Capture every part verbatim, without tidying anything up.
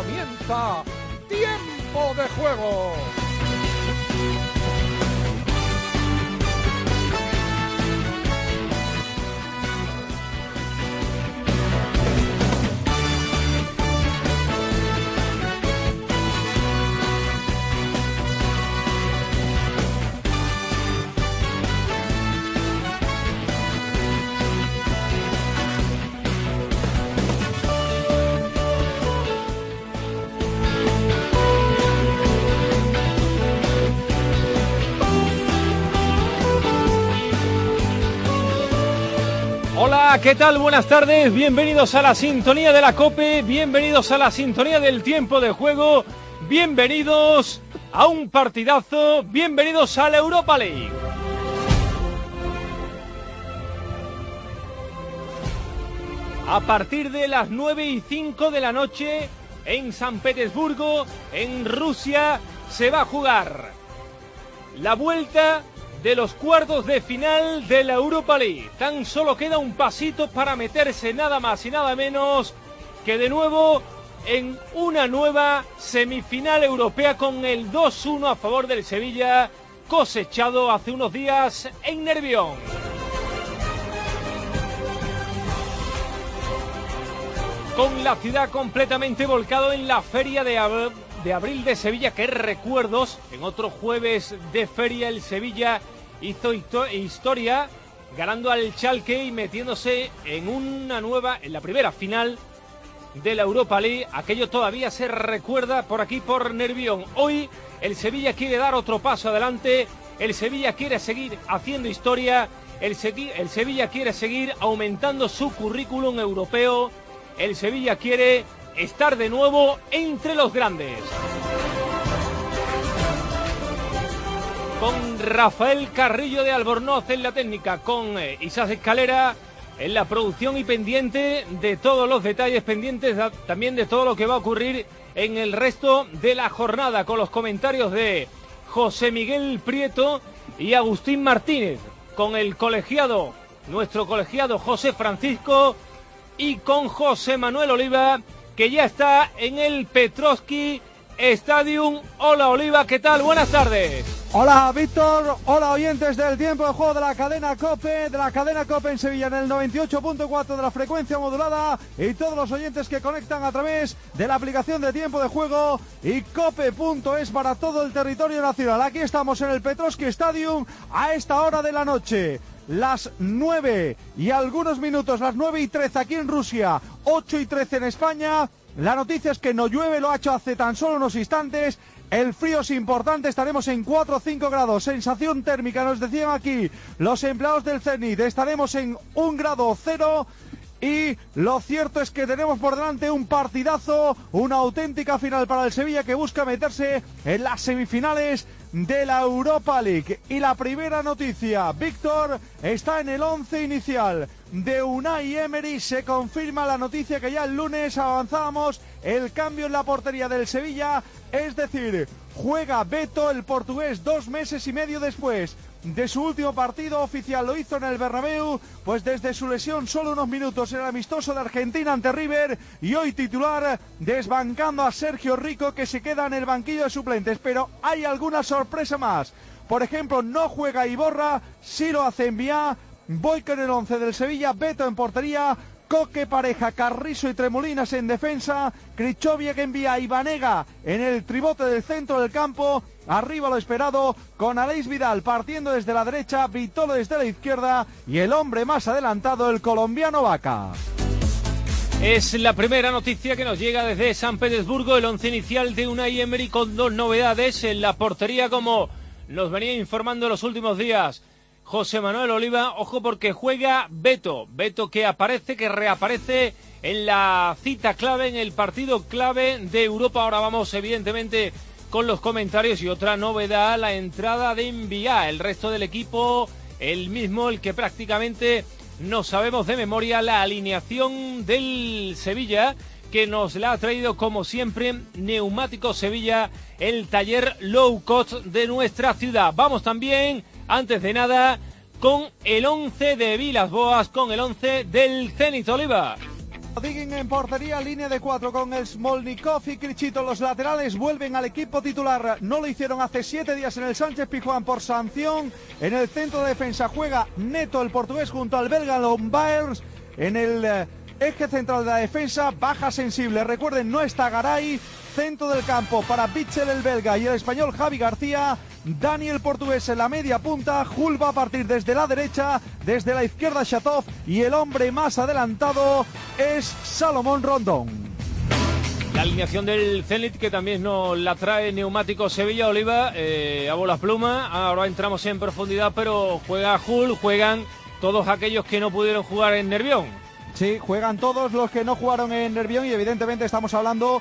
comienza Tiempo de Juego. Hola, ¿qué tal? Buenas tardes, bienvenidos a la sintonía de la COPE, bienvenidos a la sintonía del Tiempo de Juego, bienvenidos a un partidazo, bienvenidos a la Europa League. A partir de las nueve y cinco de la noche, en San Petersburgo, en Rusia, se va a jugar la vuelta de los cuartos de final de la Europa League. Tan solo queda un pasito para meterse nada más y nada menos que de nuevo en una nueva semifinal europea con el dos uno a favor del Sevilla, cosechado hace unos días en Nervión. Con la ciudad completamente volcado en la feria de Ab- de abril de Sevilla, que recuerdos, en otro jueves de feria el Sevilla hizo historia ganando al Schalke y metiéndose en una nueva, en la primera final de la Europa League. Aquello todavía se recuerda por aquí por Nervión. Hoy el Sevilla quiere dar otro paso adelante, el Sevilla quiere seguir haciendo historia, el, Se- el Sevilla quiere seguir aumentando su currículum europeo, el Sevilla quiere estar de nuevo entre los grandes. Con Rafael Carrillo de Albornoz en la técnica, con eh, Isaac Escalera en la producción y pendiente de todos los detalles, pendientes de, también de todo lo que va a ocurrir en el resto de la jornada, con los comentarios de José Miguel Prieto y Agustín Martínez, con el colegiado, nuestro colegiado José Francisco, y con José Manuel Oliva, que ya está en el Petrovsky Stadium. Hola Oliva, ¿qué tal? Buenas tardes. Hola Víctor, hola oyentes del Tiempo de Juego de la cadena COPE, de la cadena COPE en Sevilla en el noventa y ocho punto cuatro de la frecuencia modulada, y todos los oyentes que conectan a través de la aplicación de Tiempo de Juego y cope punto es para todo el territorio nacional. Aquí estamos en el Petrovsky Stadium a esta hora de la noche. Las nueve y algunos minutos, las nueve y trece aquí en Rusia, ocho y trece en España. La noticia es que no llueve, lo ha hecho hace tan solo unos instantes. El frío es importante, estaremos en cuatro o cinco grados. Sensación térmica, nos decían aquí los empleados del Zenit, estaremos en un grado cero. Y lo cierto es que tenemos por delante un partidazo, una auténtica final para el Sevilla, que busca meterse en las semifinales de la Europa League. Y la primera noticia, Víctor, está en el once inicial de Unai Emery. Se confirma la noticia que ya el lunes avanzábamos, el cambio en la portería del Sevilla, es decir, juega Beto, el portugués, dos meses y medio después de su último partido oficial. Lo hizo en el Bernabéu, pues desde su lesión solo unos minutos en el amistoso de Argentina ante River, y hoy titular, desbancando a Sergio Rico, que se queda en el banquillo de suplentes. Pero hay alguna sorpresa más. Por ejemplo, no juega Iborra, sí lo hace Envía. Voy con el once del Sevilla: Beto en portería, Coque, Pareja, Carrizo y Tremolinas en defensa, Krichovia, Envía y Banega en el tribote del centro del campo. Arriba lo esperado, con Aleix Vidal partiendo desde la derecha, Vitolo desde la izquierda y el hombre más adelantado, el colombiano Vaca. Es la primera noticia que nos llega desde San Petersburgo, el once inicial de Unai Emery, con dos novedades en la portería, como nos venía informando en los últimos días José Manuel Oliva. Ojo, porque juega Beto, Beto que aparece, que reaparece en la cita clave, en el partido clave de Europa. Ahora vamos evidentemente con los comentarios. Y otra novedad, la entrada de Envía. El resto del equipo, el mismo, el que prácticamente no sabemos de memoria. La alineación del Sevilla, que nos la ha traído como siempre Neumáticos Sevilla, el taller low cost de nuestra ciudad. Vamos también, antes de nada, con el once de Vilas Boas, con el once del Zenit. Oliva. Digin en portería, línea de cuatro con el Smolnikov y Krichito. Los laterales vuelven al equipo titular. No lo hicieron hace siete días en el Sánchez Pizjuán por sanción. En el centro de defensa juega Neto, el portugués, junto al belga Lombaers. En el eh, eje central de la defensa, baja sensible. Recuerden, no está Garay. Centro del campo para Bitzel, el belga, y el español Javi García. Dani, el portugués, en la media punta. Jul va a partir desde la derecha, desde la izquierda Chatov, y el hombre más adelantado es Salomón Rondón. La alineación del Zenit, que también nos la trae Neumático Sevilla, Oliva, eh, a bolas plumas. Ahora entramos en profundidad, pero juega Jul, juegan todos aquellos que no pudieron jugar en Nervión. Sí, juegan todos los que no jugaron en Nervión, y evidentemente estamos hablando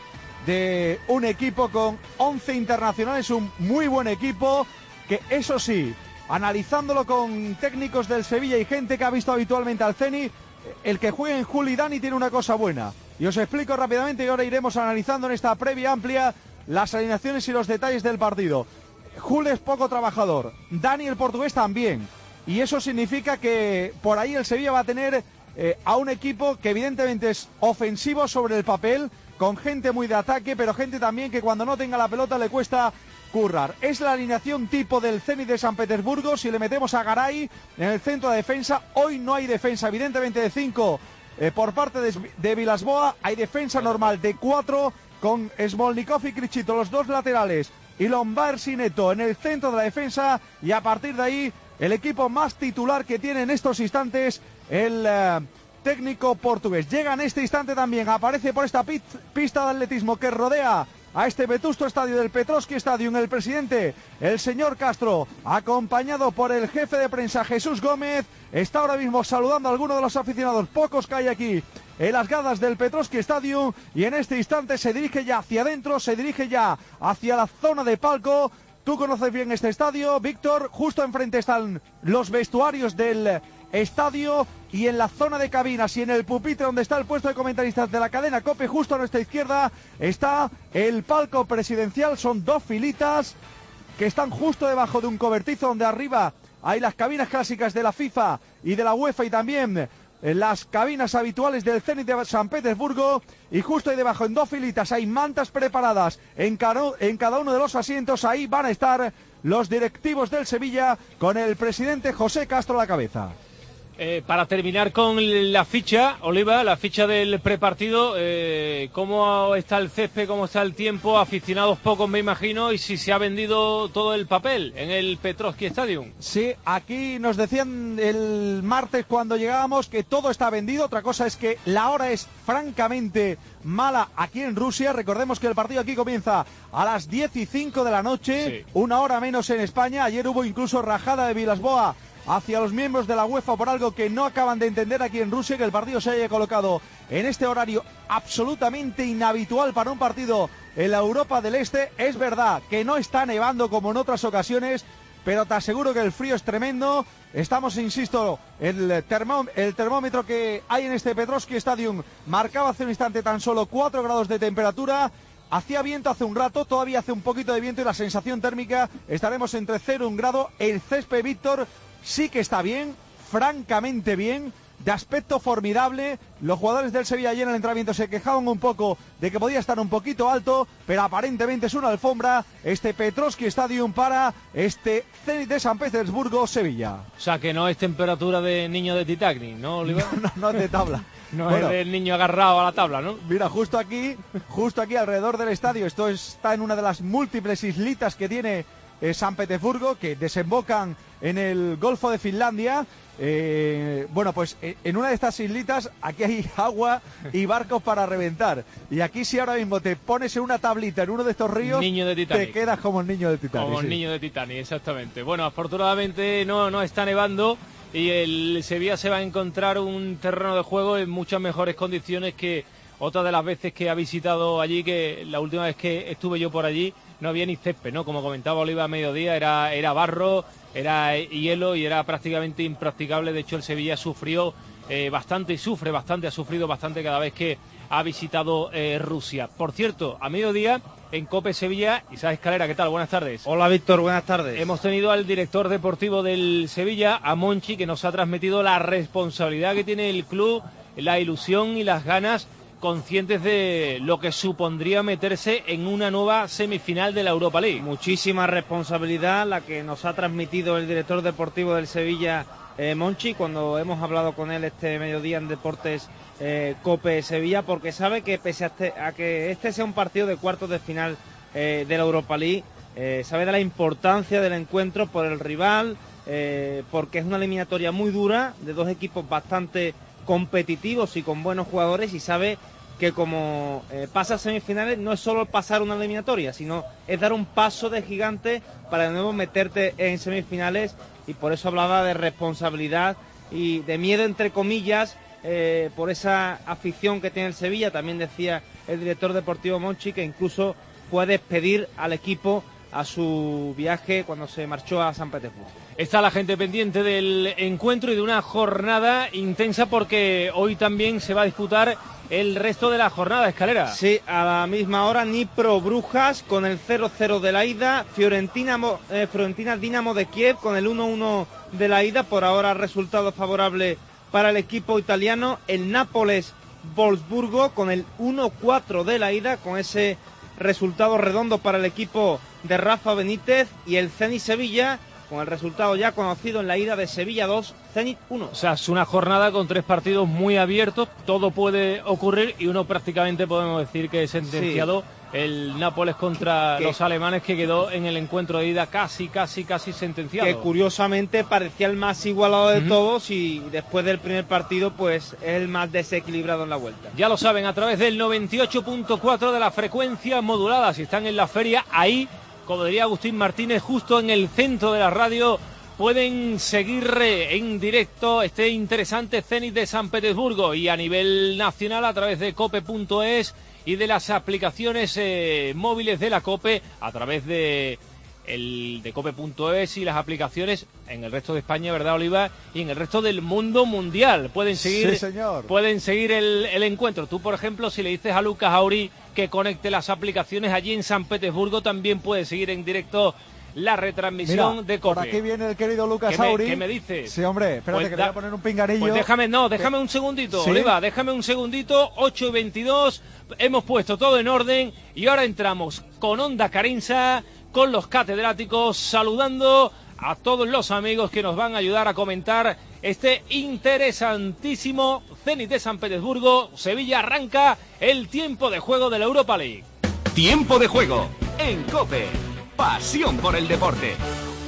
de un equipo con once internacionales, un muy buen equipo, que eso sí, analizándolo con técnicos del Sevilla y gente que ha visto habitualmente al Zenit, el que juegue en Jul y Dani tiene una cosa buena. Y os explico rápidamente, y ahora iremos analizando en esta previa amplia las alineaciones y los detalles del partido. Jul es poco trabajador, Dani, el portugués, también. Y eso significa que por ahí el Sevilla va a tener eh, a un equipo que evidentemente es ofensivo sobre el papel, con gente muy de ataque, pero gente también que cuando no tenga la pelota le cuesta currar. Es la alineación tipo del Zenit de San Petersburgo. Si le metemos a Garay en el centro de defensa, hoy no hay defensa evidentemente de cinco eh, por parte de, de Vilasboa. Hay defensa normal de cuatro con Smolnikov y Krichito, los dos laterales, y Lombaers y Neto en el centro de la defensa, y a partir de ahí el equipo más titular que tiene en estos instantes el eh, técnico portugués. Llega en este instante también, aparece por esta pista de atletismo que rodea a este vetusto estadio del Petrovsky Stadium el presidente, el señor Castro, acompañado por el jefe de prensa Jesús Gómez. Está ahora mismo saludando a algunos de los aficionados, pocos que hay aquí en las gradas del Petrovsky Stadium, y en este instante se dirige ya hacia adentro, se dirige ya hacia la zona de palco. Tú conoces bien este estadio, Víctor. Justo enfrente están los vestuarios del estadio, y en la zona de cabinas y en el pupitre donde está el puesto de comentaristas de la cadena COPE, justo a nuestra izquierda está el palco presidencial. Son dos filitas que están justo debajo de un cobertizo donde arriba hay las cabinas clásicas de la FIFA y de la UEFA, y también las cabinas habituales del Zenit de San Petersburgo, y justo ahí debajo en dos filitas hay mantas preparadas en cada, en cada uno de los asientos. Ahí van a estar los directivos del Sevilla con el presidente José Castro a la cabeza. Eh, para terminar con la ficha, Oliva, la ficha del prepartido, eh, ¿cómo está el césped, cómo está el tiempo? Aficionados pocos, me imagino, y si se ha vendido todo el papel en el Petrovsky Stadium. Sí, aquí nos decían el martes cuando llegábamos que todo está vendido. Otra cosa es que la hora es francamente mala aquí en Rusia. Recordemos que el partido aquí comienza a las diez y cinco de la noche, sí, una hora menos en España. Ayer hubo incluso rajada de Vilasboa hacia los miembros de la UEFA por algo que no acaban de entender aquí en Rusia, que el partido se haya colocado en este horario absolutamente inhabitual para un partido en la Europa del Este. Es verdad que no está nevando como en otras ocasiones, pero te aseguro que el frío es tremendo. Estamos, insisto, el, termó, el termómetro que hay en este Petrovsky Stadium marcaba hace un instante tan solo cuatro grados de temperatura. Hacía viento hace un rato, todavía hace un poquito de viento, y la sensación térmica estaremos entre cero y un grado. El césped, Víctor, sí que está bien, francamente bien, de aspecto formidable. Los jugadores del Sevilla ayer en el entrenamiento se quejaban un poco de que podía estar un poquito alto, pero aparentemente es una alfombra este Petrovsky Stadium para este Zenit de San Petersburgo, Sevilla. O sea, que no es temperatura de niño de Titanic, ¿no, Oliver? No, no, no es de tabla. No bueno, es del niño agarrado a la tabla, ¿no? Mira, justo aquí, justo aquí alrededor del estadio, esto está en una de las múltiples islitas que tiene eh, San Petersburgo, que desembocan en el Golfo de Finlandia. Eh, bueno, pues eh, en una de estas islitas aquí hay agua y barcos para reventar. Y aquí, si ahora mismo te pones en una tablita en uno de estos ríos, niño de Titanic, te quedas como el niño de Titanic. Como el sí. niño de Titanic, exactamente. Bueno, afortunadamente no, no está nevando, y el Sevilla se va a encontrar un terreno de juego en muchas mejores condiciones que otra de las veces que ha visitado allí, que la última vez que estuve yo por allí no había ni césped, ¿no? Como comentaba Oliva a mediodía, era, era barro, era hielo y era prácticamente impracticable. De hecho, el Sevilla sufrió eh, bastante y sufre bastante, ha sufrido bastante cada vez que ha visitado eh, Rusia. Por cierto, a mediodía en COPE Sevilla, Isaac Escalera, ¿qué tal? Buenas tardes. Hola, Víctor, buenas tardes. Hemos tenido al director deportivo del Sevilla, a Monchi, que nos ha transmitido la responsabilidad que tiene el club la ilusión y las ganas, conscientes de lo que supondría meterse en una nueva semifinal de la Europa League. Muchísima responsabilidad la que nos ha transmitido el director deportivo del Sevilla, eh, Monchi, cuando hemos hablado con él este mediodía en Deportes eh, COPE Sevilla, porque sabe que pese a, este, a que este sea un partido de cuartos de final eh, de la Europa League, eh, sabe de la importancia del encuentro por el rival, eh, porque es una eliminatoria muy dura de dos equipos bastante competitivos y con buenos jugadores, y sabe que como eh, pasa a semifinales no es solo pasar una eliminatoria, sino es dar un paso de gigante para de nuevo meterte en semifinales, y por eso hablaba de responsabilidad y de miedo entre comillas eh, por esa afición que tiene el Sevilla. También decía el director deportivo Monchi que incluso puede despedir al equipo a su viaje cuando se marchó a San Petersburgo. Está la gente pendiente del encuentro y de una jornada intensa, porque hoy también se va a disputar el resto de la jornada, Escalera. Sí, a la misma hora Dnipro Brujas con el cero cero de la ida, Fiorentina, eh, Fiorentina Dinamo de Kiev con el uno uno de la ida, por ahora resultado favorable para el equipo italiano, el Nápoles Wolfsburgo con el uno cuatro de la ida, con ese resultado redondo para el equipo de Rafa Benítez, y el Zenit Sevilla con el resultado ya conocido en la ida de Sevilla dos, Zenit uno. O sea, es una jornada con tres partidos muy abiertos, todo puede ocurrir, y uno prácticamente podemos decir que es sentenciado. Sí. El Nápoles contra ¿Qué? los alemanes, que quedó en el encuentro de ida casi, casi, casi sentenciado. Que curiosamente parecía el más igualado de uh-huh. todos, y después del primer partido pues es el más desequilibrado en la vuelta. Ya lo saben, a través del noventa y ocho punto cuatro de la frecuencia modulada, si están en la feria, ahí, como diría Agustín Martínez, justo en el centro de la radio, pueden seguir en directo este interesante Zenit de San Petersburgo, y a nivel nacional a través de cope punto es y de las aplicaciones eh, móviles de la COPE, a través de el de cope punto es y las aplicaciones en el resto de España, ¿verdad, Oliva? Y en el resto del mundo mundial. Pueden seguir, sí, señor. Pueden seguir el, el encuentro. Tú, por ejemplo, si le dices a Lucas Auri que conecte las aplicaciones allí en San Petersburgo, también puede seguir en directo la retransmisión. Mira, de COPE. Por aquí viene el querido Lucas ¿Qué me, Auri. ¿Qué me dices? Sí, hombre, espérate pues que da, le voy a poner un pinganillo. Pues déjame, no, déjame un segundito, ¿Sí? Oliva, déjame un segundito, ocho y veintidós, hemos puesto todo en orden, y ahora entramos con Onda Carinsa, con los catedráticos, saludando a todos los amigos que nos van a ayudar a comentar este interesantísimo Zenit de San Petersburgo. Sevilla, arranca el tiempo de juego de la Europa League. Tiempo de juego en COPE. Pasión por el deporte.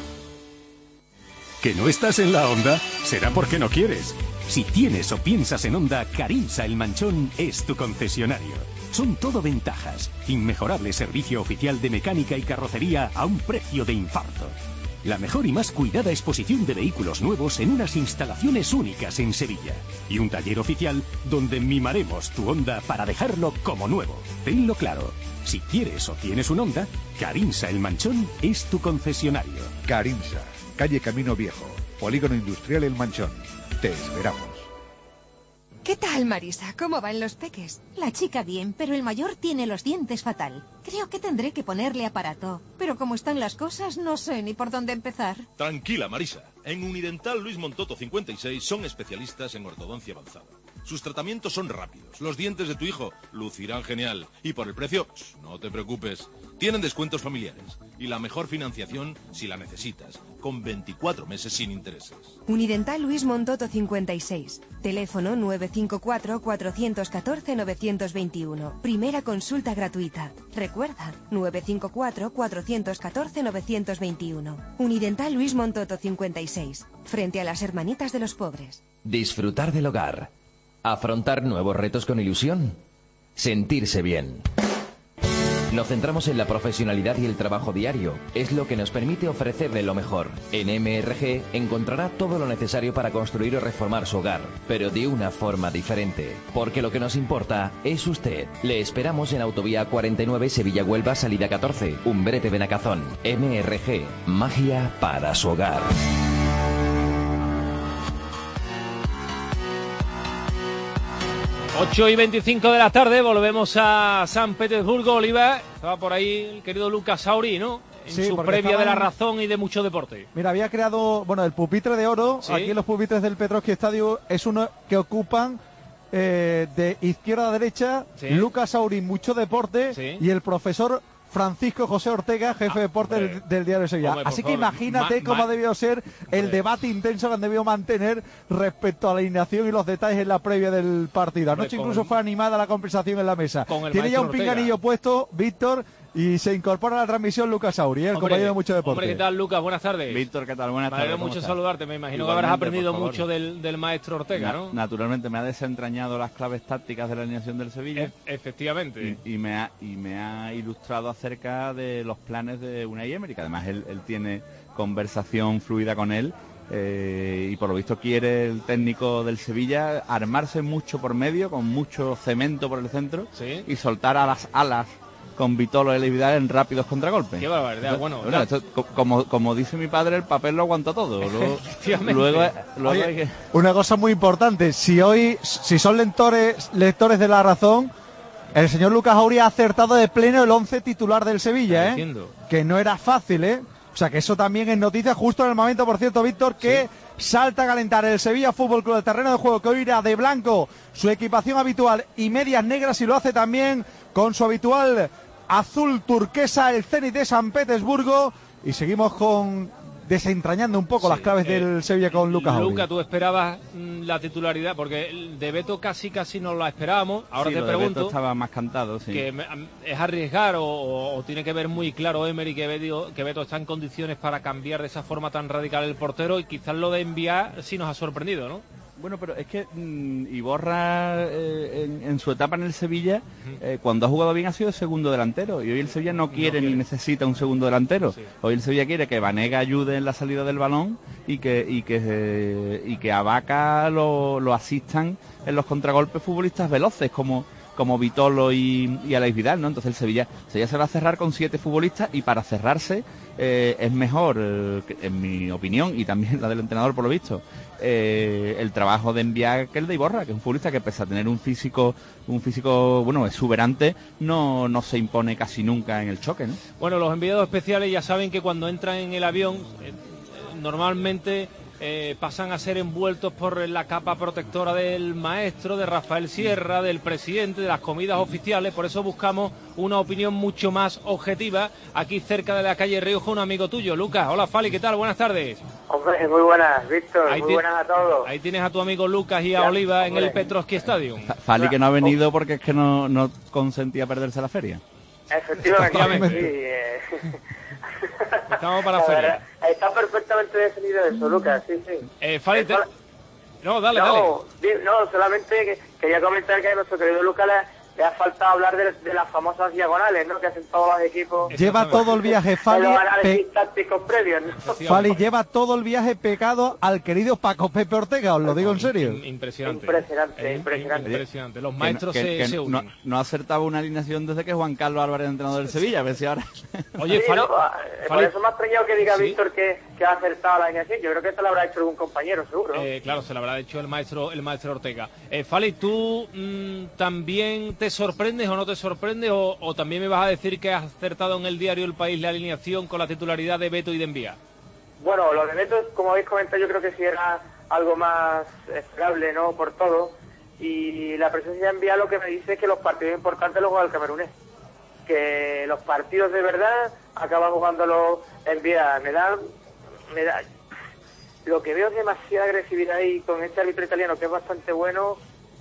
¿Que no estás en la Onda? Será porque no quieres. Si tienes o piensas en Honda, Carinsa El Manchón es tu concesionario. Son todo ventajas. Inmejorable servicio oficial de mecánica y carrocería a un precio de infarto. La mejor y más cuidada exposición de vehículos nuevos en unas instalaciones únicas en Sevilla. Y un taller oficial donde mimaremos tu Honda para dejarlo como nuevo. Tenlo claro. Si quieres o tienes un Honda, Carinsa El Manchón es tu concesionario. Carinsa, calle Camino Viejo, Polígono Industrial El Manchón. Te esperamos. ¿Qué tal, Marisa? ¿Cómo van los peques? La chica bien, pero el mayor tiene los dientes fatal. Creo que tendré que ponerle aparato. Pero como están las cosas, no sé ni por dónde empezar. Tranquila, Marisa. En Unidental Luis Montoto cincuenta y seis son especialistas en ortodoncia avanzada. Sus tratamientos son rápidos. Los dientes de tu hijo lucirán genial. Y por el precio, no te preocupes. Tienen descuentos familiares. Y la mejor financiación si la necesitas. Con veinticuatro meses sin intereses. Unidental Luis Montoto cincuenta y seis. Teléfono nueve cinco cuatro, cuatro uno cuatro, nueve dos uno. Primera consulta gratuita. Recuerda, nueve cinco cuatro, cuatro uno cuatro, nueve dos uno. Unidental Luis Montoto cincuenta y seis. Frente a las hermanitas de los pobres. Disfrutar del hogar. Afrontar nuevos retos con ilusión. Sentirse bien. Nos centramos en la profesionalidad y el trabajo diario. Es lo que nos permite ofrecerle lo mejor. En M R G encontrará todo lo necesario para construir o reformar su hogar, pero de una forma diferente. Porque lo que nos importa es usted. Le esperamos en Autovía cuarenta y nueve, Sevilla-Huelva, salida catorce, Umbrete Benacazón. M R G, magia para su hogar. ocho y veinticinco de la tarde, volvemos a San Petersburgo, Oliva. Estaba por ahí el querido Lucas Auri, ¿no? En sí, su previa estaban... de la razón y de mucho deporte. Mira, había creado, bueno, el pupitre de oro, ¿sí? Aquí en los pupitres del Petrovsky Stadium es uno que ocupan eh, de izquierda a derecha, Sí. Lucas Auri, mucho deporte, Sí. y el profesor Francisco José Ortega, jefe de deporte hombre. del, del Diario de Sevilla. Hombre, por Así que favor. imagínate Ma- cómo ma- ha debido ser el Hombre. debate intenso que han debido mantener respecto a la alineación y los detalles en la previa del partido. Hombre, Anoche con incluso el- fue animada la conversación en la mesa. Con el Tiene ya maestro un Ortega. pinganillo puesto, Víctor, y se incorpora a la transmisión Lucas Auri, el Hombre, compañero de mucho deporte. Hombre, ¿qué tal, Lucas? Buenas tardes. Víctor, ¿qué tal? Buenas Me tardes. alegro ¿cómo mucho estás? saludarte. Me imagino que Igualmente, habrás aprendido por favor. mucho del, del maestro Ortega, Na- ¿no? Naturalmente, me ha desentrañado las claves tácticas de la alineación del Sevilla. E- efectivamente. Y, y me ha, y me ha ilustrado acerca de los planes de Unai Emery, que además él, él tiene conversación fluida con él. Eh, y por lo visto quiere el técnico del Sevilla armarse mucho por medio, con mucho cemento por el centro, Sí. y soltar a las alas con Vitolo y Vidal en rápidos contragolpes. Qué barbaridad. Bueno, Bueno, ya- esto, co- como, como dice mi padre, el papel lo aguanta todo. Luego, Efectivamente. luego, luego Oye, hay que... una cosa muy importante, si hoy, si son lectores, lectores de La Razón, el señor Lucas Auri ha acertado de pleno el once titular del Sevilla, ¿eh? Entiendo. Que no era fácil, ¿eh? O sea, que eso también es noticia justo en el momento, por cierto, Víctor, que salta a calentar el Sevilla Fútbol Club, el terreno de juego, que hoy irá de blanco su equipación habitual y medias negras, y lo hace también con su habitual azul turquesa, el Zenit de San Petersburgo, y seguimos con desentrañando un poco Sí, las claves eh, del Sevilla con Lucas Auri. Luca, tú esperabas mm, la titularidad, porque el de Beto casi casi no la esperábamos. Ahora Sí, te lo de Beto pregunto, estaba más cantado, sí. que me- am- es arriesgar o, o- o tiene que ver muy claro Emery que Beto, que Beto está en condiciones para cambiar de esa forma tan radical el portero, y quizás lo de enviar sí nos ha sorprendido, ¿no? Bueno, pero es que mm, Iborra eh, en, en su etapa en el Sevilla, eh, cuando ha jugado bien ha sido segundo delantero, y hoy el Sevilla no quiere, ni necesita un segundo delantero. Sí. Hoy el Sevilla quiere que Vanega ayude en la salida del balón y que y que eh, y que a Vaca lo, lo asistan en los contragolpes futbolistas veloces como como Vitolo y, y Alex Vidal, ¿no? Entonces el Sevilla, el Sevilla se va a cerrar con siete futbolistas, y para cerrarse eh, es mejor, eh, que- en mi opinión, y también la del entrenador por lo visto, eh, el trabajo de enviar que el de Iborra, que es un futbolista que, pese a tener un físico, un físico, bueno, exuberante, no, no se impone casi nunca en el choque, ¿no? Bueno, los enviados especiales ya saben que cuando entran en el avión, eh, normalmente eh, pasan a ser envueltos por la capa protectora del maestro, de Rafael Sierra, del presidente, de las comidas oficiales. Por eso buscamos una opinión mucho más objetiva aquí cerca de la calle Rioja, un amigo tuyo, Lucas. Hola, Fali, ¿qué tal? Buenas tardes. Hombre, muy buenas, Víctor, Ahí muy ti- buenas a todos. Ahí tienes a tu amigo Lucas y a Ya, Oliva en hombre. el Petrovsky Stadium. Fa- Fali, que no ha venido porque es que no, no consentía perderse la feria. Efectivamente, Efectivamente. sí. eh. Estamos para La feria. verdad, está perfectamente definido eso, Lucas, sí, sí. Eh, Fali, te- Sola- No, dale, dale. no, di- no, solamente que, quería comentar que a nuestro querido Lucas le, le ha faltado hablar de, de las famosas diagonales, ¿no?, que hacen todos los equipos. Lleva todo el viaje, En Fali, los pe- análisis tácticos previos, ¿no? Fali lleva todo el viaje pegado al querido Paco Pepe Ortega, os lo digo en serio. In- Impresionante. Impresionante, Eh, impresionante. impresionante. Los Que maestros no- que- se, que se no, unen. no ha acertado una alineación desde que Juan Carlos Álvarez es entrenador del Sevilla, a ver si ahora... Oye, Sí, Fali, no, eh, por Fali- eso me ha extrañado que diga Sí. Víctor que, que ha acertado la alineación. Yo creo que esto lo habrá hecho algún compañero, seguro. ¿no? Eh, claro, se lo habrá hecho el maestro el maestro Ortega. Eh, Fali, ¿tú mm, también te sorprendes o no te sorprendes? O, o también me vas a decir que has acertado en el diario El País la alineación con la titularidad de Beto y de Envía? Bueno, lo de Beto, como habéis comentado, yo creo que sí era algo más esperable, ¿no?, por todo. Y la presencia de Envía lo que me dice es que los partidos importantes los juega el camerunés. Que los partidos de verdad acaban jugándolos Envía. Me da, me da... Lo que veo es demasiada agresividad ahí con este árbitro italiano, que es bastante bueno,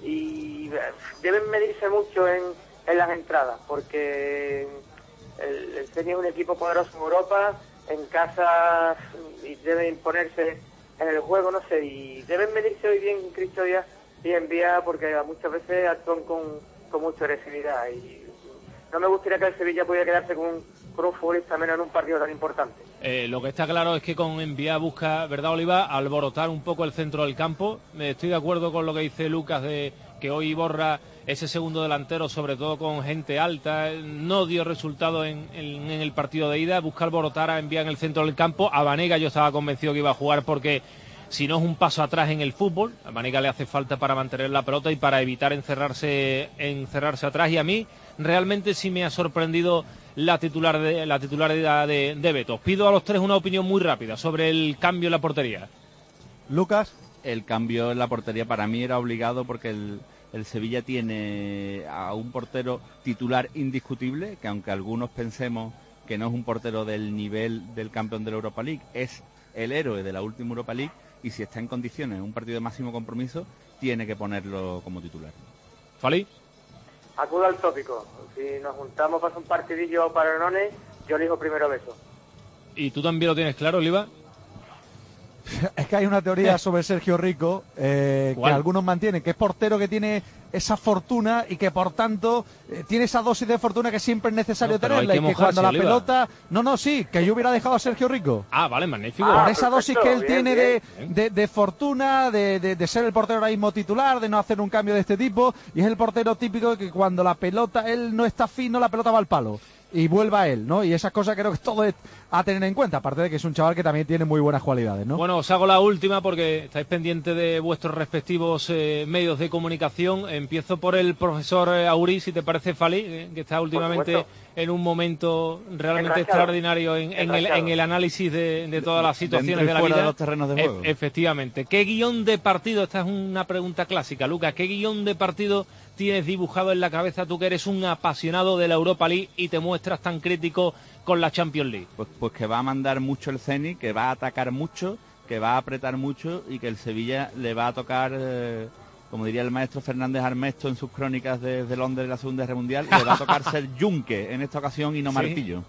y deben medirse mucho en, en las entradas, porque el, el Zenit es un equipo poderoso en Europa, en casa, y debe imponerse en el juego, no sé, y deben medirse hoy bien Cristo Díaz y Envía, porque muchas veces actúan con, con mucha agresividad, y no me gustaría que el Sevilla pudiera quedarse con un, con un futbolista menos en un partido tan importante. Eh, lo que está claro es que con Envía busca, ¿verdad, Oliva?, alborotar un poco el centro del campo. Eh, estoy de acuerdo con lo que dice Lucas de que hoy Borra, ese segundo delantero, sobre todo con gente alta, no dio resultado en, en, en el partido de ida. Busca alborotar a Envía en el centro del campo. A Vanega yo estaba convencido que iba a jugar, porque si no es un paso atrás en el fútbol, a Vanega le hace falta para mantener la pelota y para evitar encerrarse, encerrarse atrás. Y a mí realmente sí me ha sorprendido la titular de, la titularidad de, de Beto. Os pido a los tres una opinión muy rápida sobre el cambio en la portería. Lucas. El cambio en la portería para mí era obligado, porque el, el Sevilla tiene a un portero titular indiscutible, que aunque algunos pensemos que no es un portero del nivel del campeón de la Europa League, es el héroe de la última Europa League, y si está en condiciones en un partido de máximo compromiso, tiene que ponerlo como titular. ¿Fali? Acudo al tópico. Si nos juntamos para un partidillo para Paranones, yo elijo primero Beso. ¿Y tú también lo tienes claro, Oliva? Es que hay una teoría sobre Sergio Rico eh, que algunos mantienen, que es portero que tiene esa fortuna y que por tanto eh, tiene esa dosis de fortuna que siempre es necesario no, tenerla, que y que mojarse, cuando la Oliva. pelota... No, no, sí, que yo hubiera dejado a Sergio Rico. Ah, vale, magnífico. Por Ah, esa perfecto, dosis que él bien, tiene bien. de, de, de fortuna, de, de, de ser el portero ahora mismo titular, de no hacer un cambio de este tipo, y es el portero típico que cuando la pelota, él no está fino, la pelota va al palo. Y vuelva a él, ¿no? Y esas cosas creo que todo es a tener en cuenta, aparte de que es un chaval que también tiene muy buenas cualidades, ¿no? Bueno, os hago la última porque estáis pendientes de vuestros respectivos eh, medios de comunicación. Empiezo por el profesor eh, Aurí, si te parece, Fali, eh, que está últimamente en un momento realmente Enrachado. extraordinario en, en, el, en el análisis de, de todas las situaciones de la fuera vida. de los terrenos de juego. E- efectivamente. ¿Qué guión de partido? Esta es una pregunta clásica, Lucas. ¿Qué guión de partido tienes dibujado en la cabeza tú, que eres un apasionado de la Europa League y te muestras tan crítico con la Champions League? Pues, pues que va a mandar mucho el Zenit, que va a atacar mucho, que va a apretar mucho y que el Sevilla le va a tocar, eh, como diría el maestro Fernández Armesto en sus crónicas de, de Londres de la Segunda Guerra Mundial, le va a tocar ser yunque en esta ocasión y no Sí. martillo.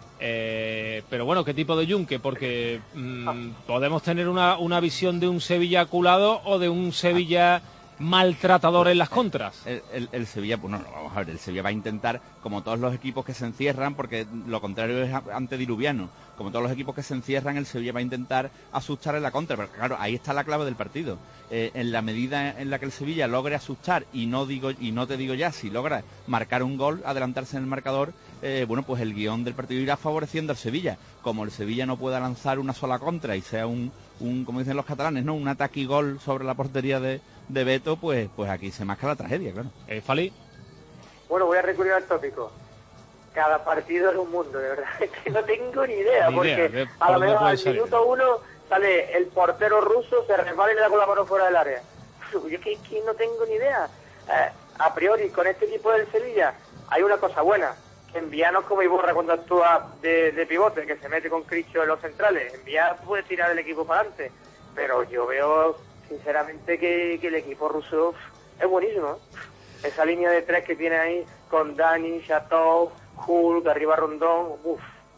Eh, pero bueno, ¿qué tipo de yunque? Porque mm, podemos tener una, una visión de un Sevilla aculado o de un Sevilla maltratador en las contras. El, el, el Sevilla, pues no, no, vamos a ver, el Sevilla va a intentar, como todos los equipos que se encierran, porque lo contrario es antediluviano, como todos los equipos que se encierran, el Sevilla va a intentar asustar en la contra, pero claro, ahí está la clave del partido. Eh, en la medida en la que el Sevilla logre asustar, y no digo y no te digo ya, si logra marcar un gol, adelantarse en el marcador, eh, bueno, pues el guión del partido irá favoreciendo al Sevilla. Como el Sevilla no pueda lanzar una sola contra y sea un, un como dicen los catalanes, ¿no?, un ataque y gol sobre la portería de, de Beto, pues, pues aquí se masca la tragedia, claro. Eh, Fali. Bueno, voy a recurrir al tópico. Cada partido es un mundo, de verdad. Es que no tengo ni idea, Ni porque idea de a por lo dónde mejor puede al salir. minuto uno sale el portero ruso, se resbala y le da con la mano fuera del área. Yo es que, que no tengo ni idea. Eh, a priori, con este equipo del Sevilla, hay una cosa buena. Que Envía no es como Iborra cuando actúa de, de pivote, que se mete con Cristo en los centrales. Envía puede tirar el equipo para adelante. Pero yo veo, sinceramente, que, que el equipo ruso es buenísimo. Esa línea de tres que tiene ahí con Dani, Chateau, Hulk, arriba Rondón, uff,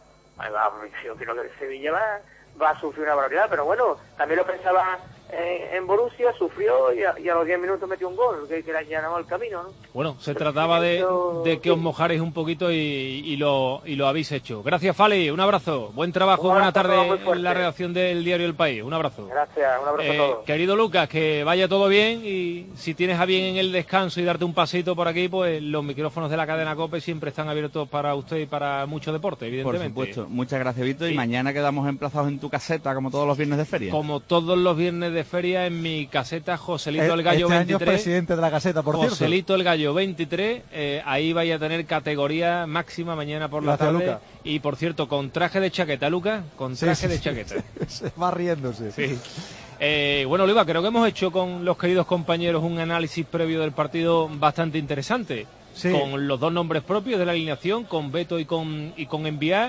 yo creo que el Sevilla va, va a sufrir una barbaridad, pero bueno, también lo pensaba eh, en Borussia, sufrió y a, y a los diez minutos metió un gol, que, que le allanaba el camino, ¿no? Bueno, se trataba de, de que os mojarais un poquito y, y, lo, y lo habéis hecho. Gracias, Fali, un abrazo, buen trabajo, Un buena abrazo a todos, muy tarde fuerte. en la redacción del diario El País, un abrazo. Gracias, un abrazo Eh, a todos. querido Lucas, que vaya todo bien, y si tienes a bien en el descanso y darte un pasito por aquí, pues los micrófonos de la cadena COPE siempre están abiertos para usted y para mucho deporte, Por evidentemente. supuesto, muchas gracias, Víctor, Sí. y mañana quedamos emplazados en tu caseta, como todos los viernes de feria. Como todos los viernes de feria, en mi caseta Joselito el Gallo este año es veintitrés. presidente de la caseta, por cierto. Joselito el Gallo veintitrés, eh, ahí vaya a tener categoría máxima mañana por la Gracias, tarde. Luca. Y por cierto, con traje de chaqueta, Lucas, con Sí, traje sí, de sí. chaqueta. Se va riéndose. Sí. Eh, bueno, Oliva, creo que hemos hecho con los queridos compañeros un análisis previo del partido bastante interesante. Sí. Con los dos nombres propios de la alineación, con Beto y con, y con Enviar.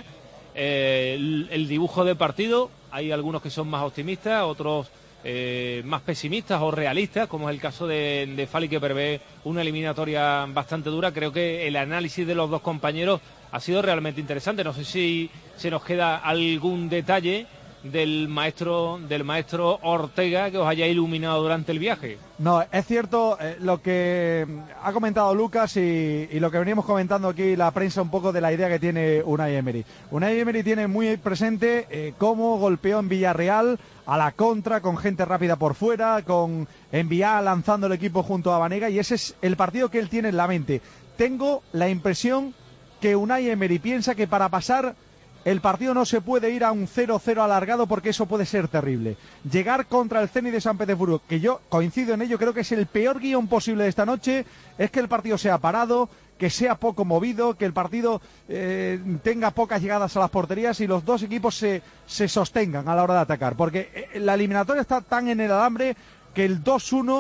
Eh, el, el dibujo de partido, hay algunos que son más optimistas, otros eh, más pesimistas o realistas, como es el caso de, de Fali, que prevé una eliminatoria bastante dura. Creo que el análisis de los dos compañeros ha sido realmente interesante. No sé si se nos queda algún detalle del maestro del maestro Ortega que os haya iluminado durante el viaje. No, es cierto eh, lo que ha comentado Lucas y, y lo que veníamos comentando aquí la prensa un poco de la idea que tiene Unai Emery. Unai Emery tiene muy presente eh, cómo golpeó en Villarreal a la contra, con gente rápida por fuera, con Enviá lanzando el equipo junto a Banega, y ese es el partido que él tiene en la mente. Tengo la impresión que Unai Emery piensa que para pasar el partido no se puede ir a un cero cero alargado, porque eso puede ser terrible. Llegar contra el Zenit de San Petersburgo, que yo coincido en ello, creo que es el peor guión posible de esta noche, es que el partido sea parado, que sea poco movido, que el partido eh, tenga pocas llegadas a las porterías y los dos equipos se, se sostengan a la hora de atacar. Porque la eliminatoria está tan en el alambre que el dos uno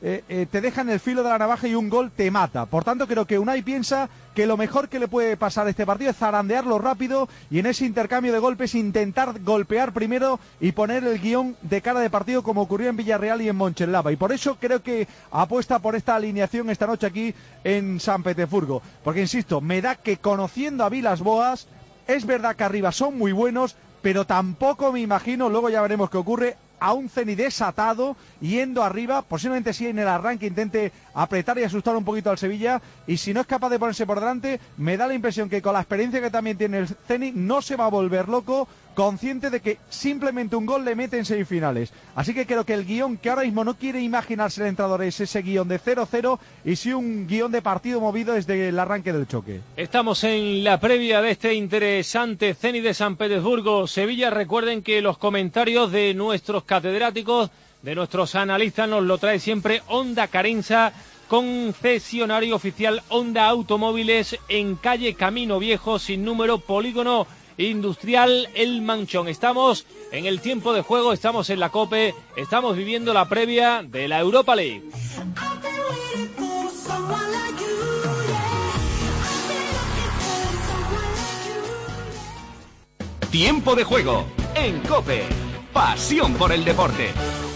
eh, eh, te deja en el filo de la navaja y un gol te mata. Por tanto, creo que Unai piensa que lo mejor que le puede pasar a este partido es zarandearlo rápido y en ese intercambio de golpes intentar golpear primero y poner el guión de cara de partido como ocurrió en Villarreal y en Mönchengladbach. Y por eso creo que apuesta por esta alineación esta noche aquí en San Petersburgo. Porque, insisto, me da que conociendo a Villas-Boas, es verdad que arriba son muy buenos, pero tampoco me imagino, luego ya veremos qué ocurre, a un Zenit desatado, yendo arriba, posiblemente sí en el arranque intente apretar y asustar un poquito al Sevilla, y si no es capaz de ponerse por delante, me da la impresión que con la experiencia que también tiene el Zenit, no se va a volver loco, consciente de que simplemente un gol le mete en semifinales. Así que creo que el guión que ahora mismo no quiere imaginarse el entrenador es ese guión de cero cero y sí un guión de partido movido desde el arranque del choque. Estamos en la previa de este interesante Zenit de San Petersburgo Sevilla. Recuerden que los comentarios de nuestros catedráticos, de nuestros analistas, nos lo trae siempre Honda Carenza, concesionario oficial Honda Automóviles en calle Camino Viejo, sin número, Polígono Industrial El Manchón. Estamos en el tiempo de juego, estamos en la COPE, estamos viviendo la previa de la Europa League. Tiempo de juego en COPE. Pasión por el deporte.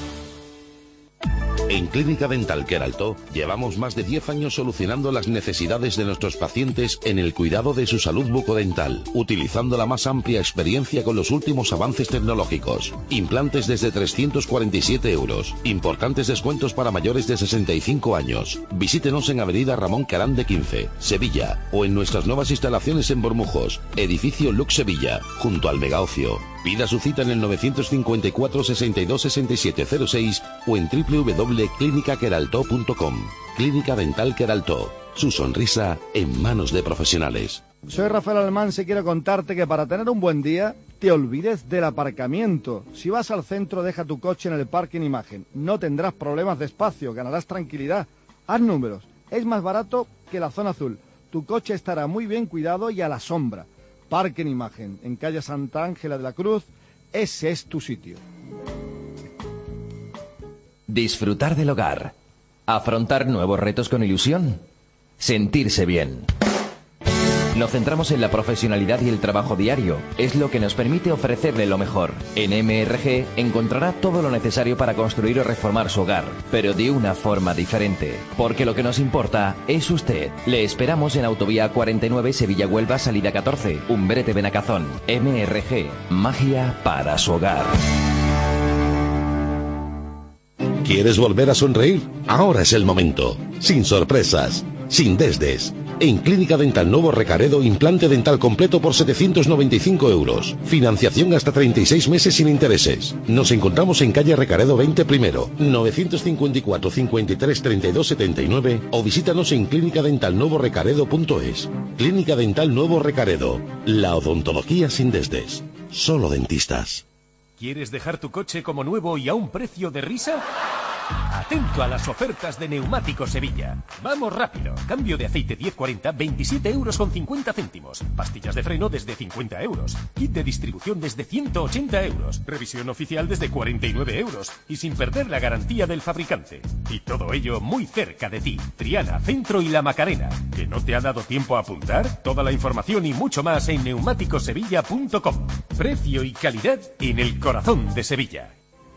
En Clínica Dental Queraltó llevamos más de diez años solucionando las necesidades de nuestros pacientes en el cuidado de su salud bucodental, utilizando la más amplia experiencia con los últimos avances tecnológicos. Implantes desde trescientos cuarenta y siete euros. Importantes descuentos para mayores de sesenta y cinco años. Visítenos en Avenida Ramón Carán de quince, Sevilla, o en nuestras nuevas instalaciones en Bormujos, Edificio Lux Sevilla, junto al Megaocio. Pida su cita en el novecientos cincuenta y cuatro, sesenta y dos, sesenta y siete cero seis o en doble u doble u doble u punto clínica queraltó punto com. Clínica Dental Queraltó. Su sonrisa en manos de profesionales. Soy Rafael Alemán y quiero contarte que para tener un buen día te olvides del aparcamiento. Si vas al centro, deja tu coche en el parking Imagen. No tendrás problemas de espacio, ganarás tranquilidad. Haz números. Es más barato que la zona azul. Tu coche estará muy bien cuidado y a la sombra. Parking Imagen, en calle Santa Ángela de la Cruz, ese es tu sitio. Disfrutar del hogar. Afrontar nuevos retos con ilusión. Sentirse bien. Nos centramos en la profesionalidad y el trabajo diario. Es lo que nos permite ofrecerle lo mejor. En M R G encontrará todo lo necesario para construir o reformar su hogar, pero de una forma diferente. Porque lo que nos importa es usted. Le esperamos en Autovía cuarenta y nueve, Sevilla-Huelva, salida catorce, Umbrete Benacazón. M R G, magia para su hogar. ¿Quieres volver a sonreír? Ahora es el momento. Sin sorpresas, sin desdes. En Clínica Dental Nuevo Recaredo, implante dental completo por setecientos noventa y cinco euros. Financiación hasta treinta y seis meses sin intereses. Nos encontramos en calle Recaredo veinte primero, novecientos cincuenta y cuatro, cincuenta y tres, treinta y dos, setenta y nueve o visítanos en clínica dental nuevo recaredo punto es. Clínica Dental Nuevo Recaredo. La odontología sin desdes. Solo dentistas. ¿Quieres dejar tu coche como nuevo y a un precio de risa? Atento a las ofertas de Neumáticos Sevilla. Vamos rápido. Cambio de aceite diez cuarenta, veintisiete euros con cincuenta céntimos. Pastillas de freno desde cincuenta euros. Kit de distribución desde ciento ochenta euros. Revisión oficial desde cuarenta y nueve euros. Y sin perder la garantía del fabricante. Y todo ello muy cerca de ti. Triana, Centro y La Macarena. ¿Que no te ha dado tiempo a apuntar? Toda la información y mucho más en neumáticos sevilla punto com. Precio y calidad en el corazón de Sevilla.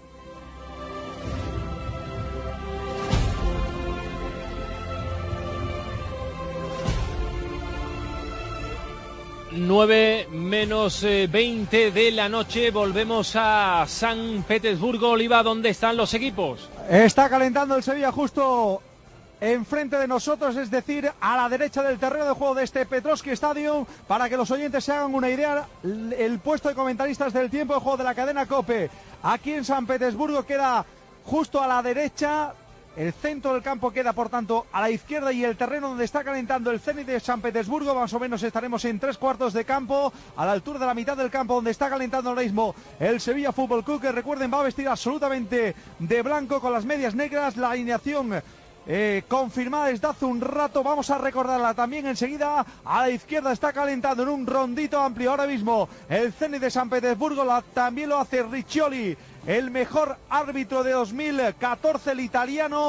nueve menos veinte de la noche, volvemos a San Petersburgo. Oliva, ¿dónde están los equipos? Está calentando el Sevilla justo enfrente de nosotros, es decir, a la derecha del terreno de juego de este Petrovsky Stadium. Para que los oyentes se hagan una idea, el puesto de comentaristas del tiempo de juego de la cadena COPE aquí en San Petersburgo queda justo a la derecha. El centro del campo queda, por tanto, a la izquierda y el terreno donde está calentando el Zenit de San Petersburgo, más o menos estaremos en tres cuartos de campo, a la altura de la mitad del campo donde está calentando ahora mismo el Sevilla Fútbol Club, que recuerden va a vestir absolutamente de blanco con las medias negras. La alineación eh, confirmada desde hace un rato, vamos a recordarla también enseguida. A la izquierda está calentando en un rondito amplio ahora mismo el Zenit de San Petersburgo, la, también lo hace Riccioli, el mejor árbitro de dos mil catorce, el italiano.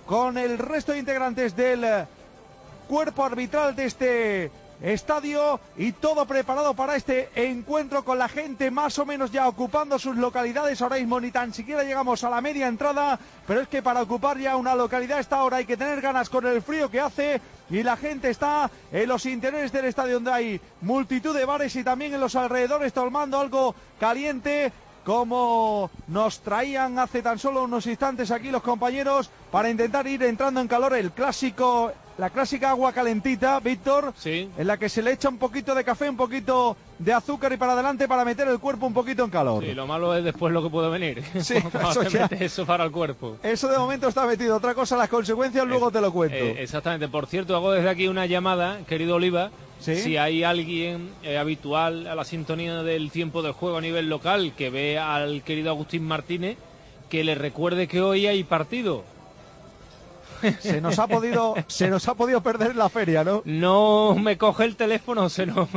con el resto de integrantes del cuerpo arbitral de este estadio y todo preparado para este encuentro con la gente más o menos ya ocupando sus localidades. Ahora mismo ni tan siquiera llegamos a la media entrada, pero es que para ocupar ya una localidad a esta hora hay que tener ganas con el frío que hace, y la gente está en los interiores del estadio donde hay multitud de bares y también en los alrededores tomando algo caliente, como nos traían hace tan solo unos instantes aquí los compañeros, para intentar ir entrando en calor. El clásico, la clásica agua calentita, Víctor, sí, en la que se le echa un poquito de café, un poquito de azúcar y para adelante para meter el cuerpo un poquito en calor. Sí, lo malo es después lo que puede venir. Sí, Cuando eso, te ya, metes eso para el cuerpo. Eso de momento está metido. Otra cosa, las consecuencias luego es, te lo cuento. Eh, exactamente. Por cierto, hago desde aquí una llamada, querido Oliva. ¿Sí? Si hay alguien eh, habitual a la sintonía del tiempo de juego a nivel local que ve al querido Agustín Martínez, que le recuerde que hoy hay partido. Se nos ha podido, se nos ha podido perder la feria, ¿no? No me coge el teléfono, se nos...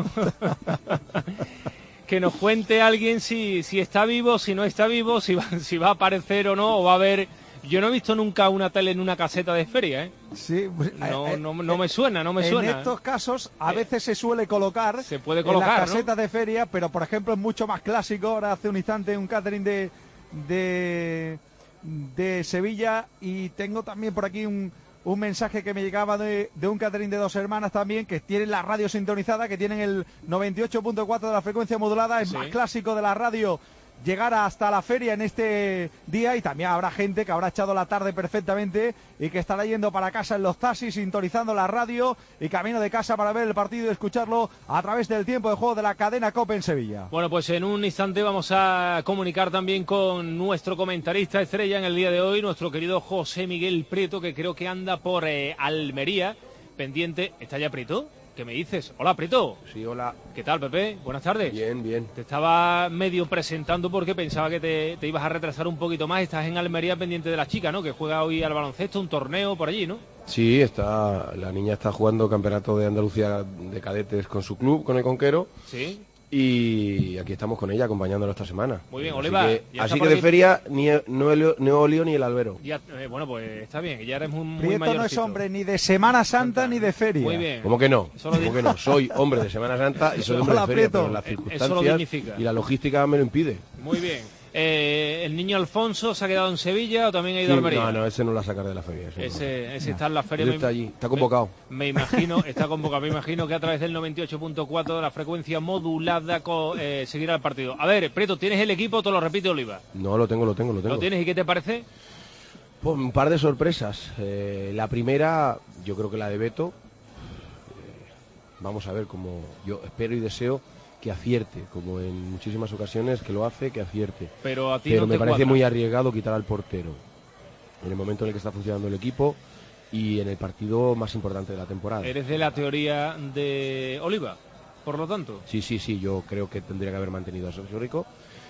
que nos cuente alguien si, si está vivo, si no está vivo, si va, si va a aparecer o no, o va a haber... Yo no he visto nunca una tele en una caseta de feria, ¿eh? Sí, pues, no, eh, no, no me suena, no me en suena. En estos casos, a veces se suele colocar, se puede colocar, en las casetas, ¿no?, de feria, pero por ejemplo es mucho más clásico. Ahora hace un instante un catering de, de, de Sevilla, y tengo también por aquí un, un mensaje que me llegaba de, de un catering de Dos Hermanas también, que tienen la radio sintonizada, que tienen el noventa y ocho punto cuatro de la frecuencia modulada. Es sí, más clásico de la radio llegar hasta la feria en este día, y también habrá gente que habrá echado la tarde perfectamente y que estará yendo para casa en los taxis, sintonizando la radio y camino de casa para ver el partido y escucharlo a través del tiempo de juego de la cadena COPE en Sevilla. Bueno, pues en un instante vamos a comunicar también con nuestro comentarista estrella en el día de hoy, nuestro querido José Miguel Prieto, que creo que anda por eh, Almería, pendiente. ¿Está ya Prieto? ¿Qué me dices? Hola, Prieto. Sí, hola. ¿Qué tal, Pepe? Buenas tardes. Bien, bien. Te estaba medio presentando porque pensaba que te, te ibas a retrasar un poquito más. Estás en Almería pendiente de la chica, ¿no? Que juega hoy al baloncesto, un torneo por allí, ¿no? Sí, está, la niña está jugando campeonato de Andalucía de cadetes con su club, con el Conquero. Sí. Y aquí estamos con ella acompañándola esta semana. Muy bien, así Oliva. Que, así que de aquí feria ni no el Neolio ni el Albero. Ya, eh, bueno, pues está bien, ya eres muy, muy Prieto mayorcito. no es hombre ni de Semana Santa ni de feria. Muy bien. ¿Cómo que no? ¿Cómo que no? Soy hombre de Semana Santa y soy hombre Hola, de feria, Prieto. pero las Eso lo circunstancias dignifica. y la logística me lo impide. Muy bien. Eh, ¿El niño Alfonso se ha quedado en Sevilla o también ha ido Sí, a Almería? no, no, ese no la sacar de la feria. Ese, Ese, no. ese está en la feria. Ese está allí, está convocado. Me, me imagino, está convocado. Me imagino que a través del noventa y ocho punto cuatro de la frecuencia modulada co, eh, seguirá el partido. A ver, Prieto, ¿tienes el equipo? Te lo repite Oliva. No, lo tengo, lo tengo, lo tengo. ¿Lo tienes y qué te parece? Pues un par de sorpresas. Eh, la primera, yo creo que la de Beto. Eh, vamos a ver cómo yo espero y deseo que acierte, como en muchísimas ocasiones que lo hace, que acierte. Pero a ti Pero no me te parece cuadra. muy arriesgado quitar al portero en el momento en el que está funcionando el equipo y en el partido más importante de la temporada. Eres de la teoría de Oliva, por lo tanto. Sí, sí, sí, yo creo que tendría que haber mantenido a Sergio Rico,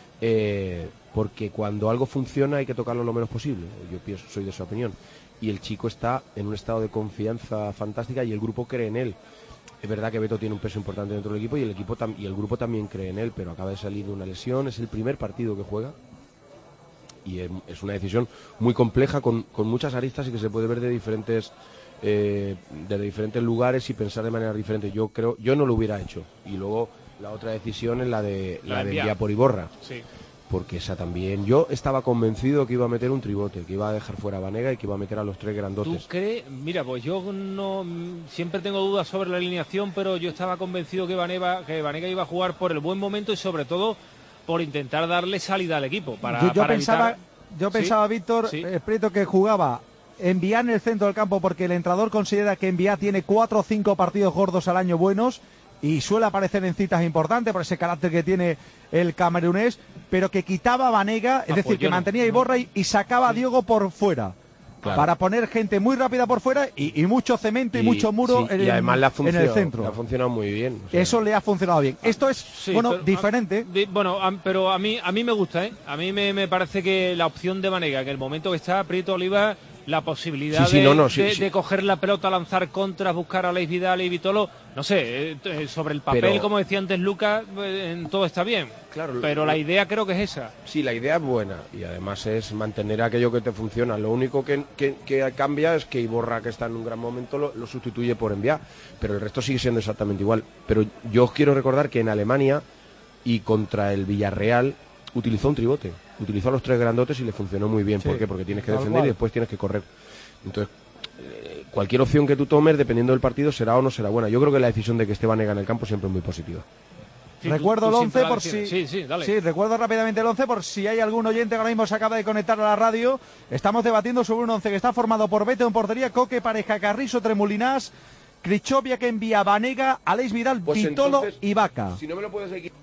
eh, porque cuando algo funciona hay que tocarlo lo menos posible. Yo pienso, soy de esa opinión. Y el chico está en un estado de confianza fantástica y el grupo cree en él. Es verdad que Beto tiene un peso importante dentro del equipo y el equipo tam y el grupo también cree en él, pero acaba de salir de una lesión, es el primer partido que juega y es, es una decisión muy compleja con, con muchas aristas y que se puede ver de diferentes eh, de diferentes lugares y pensar de manera diferente. Yo creo, yo no lo hubiera hecho. Y luego la otra decisión es la de la, la de enviar por Iborra. Sí. Porque esa también, yo estaba convencido que iba a meter un tribote, que iba a dejar fuera a Vanega y que iba a meter a los tres grandotes. ¿Tú crees? Mira, pues yo no siempre tengo dudas sobre la alineación, pero yo estaba convencido que Vanega, que Vanega iba a jugar por el buen momento y sobre todo por intentar darle salida al equipo. Para, yo, yo para pensaba, evitar... yo pensaba, ¿Sí? Víctor, ¿Sí? eh, Prieto, que jugaba Enviá en el centro del campo, porque el entrenador considera que Enviá tiene cuatro o cinco partidos gordos al año buenos y suele aparecer en citas importantes por ese carácter que tiene el camerunés, pero que quitaba a Vanega, es Ah, decir, pues que no, mantenía a Iborra y, y sacaba a Diego por fuera. Claro. Para poner gente muy rápida por fuera y, y mucho cemento y, y mucho muro sí, en, y además le ha en el centro. Le ha funcionado muy bien. O sea, eso le ha funcionado bien. Esto es, sí, bueno, pero, diferente. A, di, bueno, a, pero a mí a mí me gusta, ¿eh? A mí me, me parece que la opción de Vanega, que el momento que está Prieto Oliva, la posibilidad Sí, sí, de, no, no, sí, de, sí. de coger la pelota, lanzar contras, buscar a Leis Vidal y Vitolo, no sé, eh, sobre el papel, Pero- como decía antes Lucas, eh, todo está bien. Claro, pero lo- la idea creo que es esa. Sí, la idea es buena y además es mantener aquello que te funciona. Lo único que, que- que cambia es que Iborra, que está en un gran momento, lo, lo sustituye por Enviá, pero el resto sigue siendo exactamente igual. Pero yo os quiero recordar que en Alemania y contra el Villarreal utilizó un tribote, utilizó a los tres grandotes y le funcionó muy bien. Sí, ¿Por qué? Porque tienes que tal defender cual. y después tienes que correr. Entonces, eh, cualquier opción que tú tomes, dependiendo del partido, será o no será buena. Yo creo que la decisión de que Esteban Ega en el campo siempre es muy positiva. Sí, recuerdo tú- tú el siempre once la por defiendes. si... Sí, sí, dale. Sí, recuerdo rápidamente el once por si hay algún oyente que ahora mismo se acaba de conectar a la radio. Estamos debatiendo sobre un once que está formado por Beto en portería, Coque, Pareja, Carrizo, Tremolinás, Krichovia, que envía Vanega, Aleix Vidal, Pues Vitolo entonces, y Vaca. Si no me lo puedes equivocar.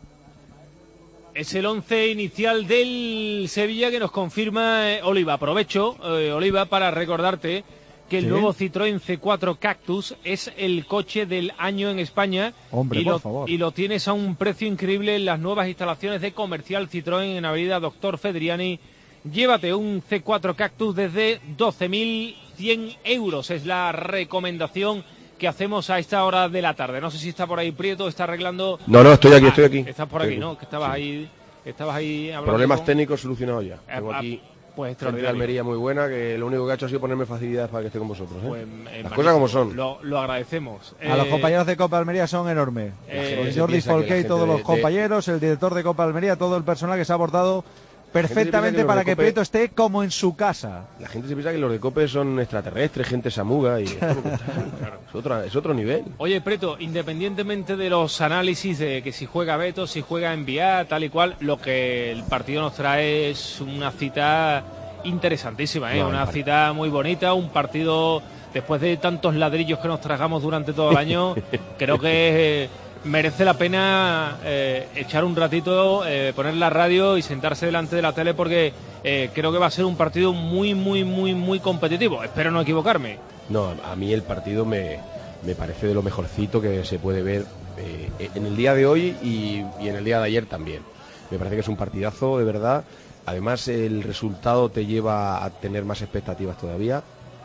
Es el once inicial del Sevilla que nos confirma eh, Oliva. Aprovecho, eh, Oliva, para recordarte que el Sí. nuevo Citroën C cuatro Cactus es el coche del año en España. Hombre, y por lo, favor. y lo tienes a un precio increíble en las nuevas instalaciones de Comercial Citroën en Avenida Doctor Fedriani. Llévate un C cuatro Cactus desde doce mil cien euros. Es la recomendación que hacemos a esta hora de la tarde. No sé si está por ahí Prieto, está arreglando... No, no, estoy aquí, Ah, estoy aquí. Estás por Estoy aquí, aquí. ¿no? Que estabas Sí. ahí... Estabas ahí hablando Problemas con- técnicos solucionados ya. Tengo ah, aquí pues gente de extraordinario. Almería muy buena, que lo único que ha hecho ha sido ponerme facilidades para que esté con vosotros. ¿eh? Pues, eh, Las magnífico. cosas como son. Lo, lo agradecemos. A los Eh, compañeros de Copa Almería son enormes. Eh, el se Jordi piensa que la Folqué y gente todos de- los de- compañeros, el director de Copa Almería, todo el personal que se ha abordado piensa perfectamente que los para de que Cope- Prieto esté como en su casa. La gente se piensa que los de COPE son extraterrestres, gente samuga y esto lo que está, claro, es, otra, es otro nivel. Oye, Preto, independientemente de los análisis de que si juega Beto, si juega Enviá, tal y cual, lo que el partido nos trae es una cita interesantísima, ¿eh? No, una el par- cita muy bonita, un partido después de tantos ladrillos que nos tragamos durante todo el año, creo que eh, merece la pena eh, echar un ratito, eh, poner la radio y sentarse delante de la tele porque eh, creo que va a ser un partido muy, muy, muy, muy competitivo. Espero no equivocarme. No, a mí el partido me, me parece de lo mejorcito que se puede ver eh, en el día de hoy y, y en el día de ayer también. Me parece que es un partidazo, de verdad. Además, el resultado te lleva a tener más expectativas todavía.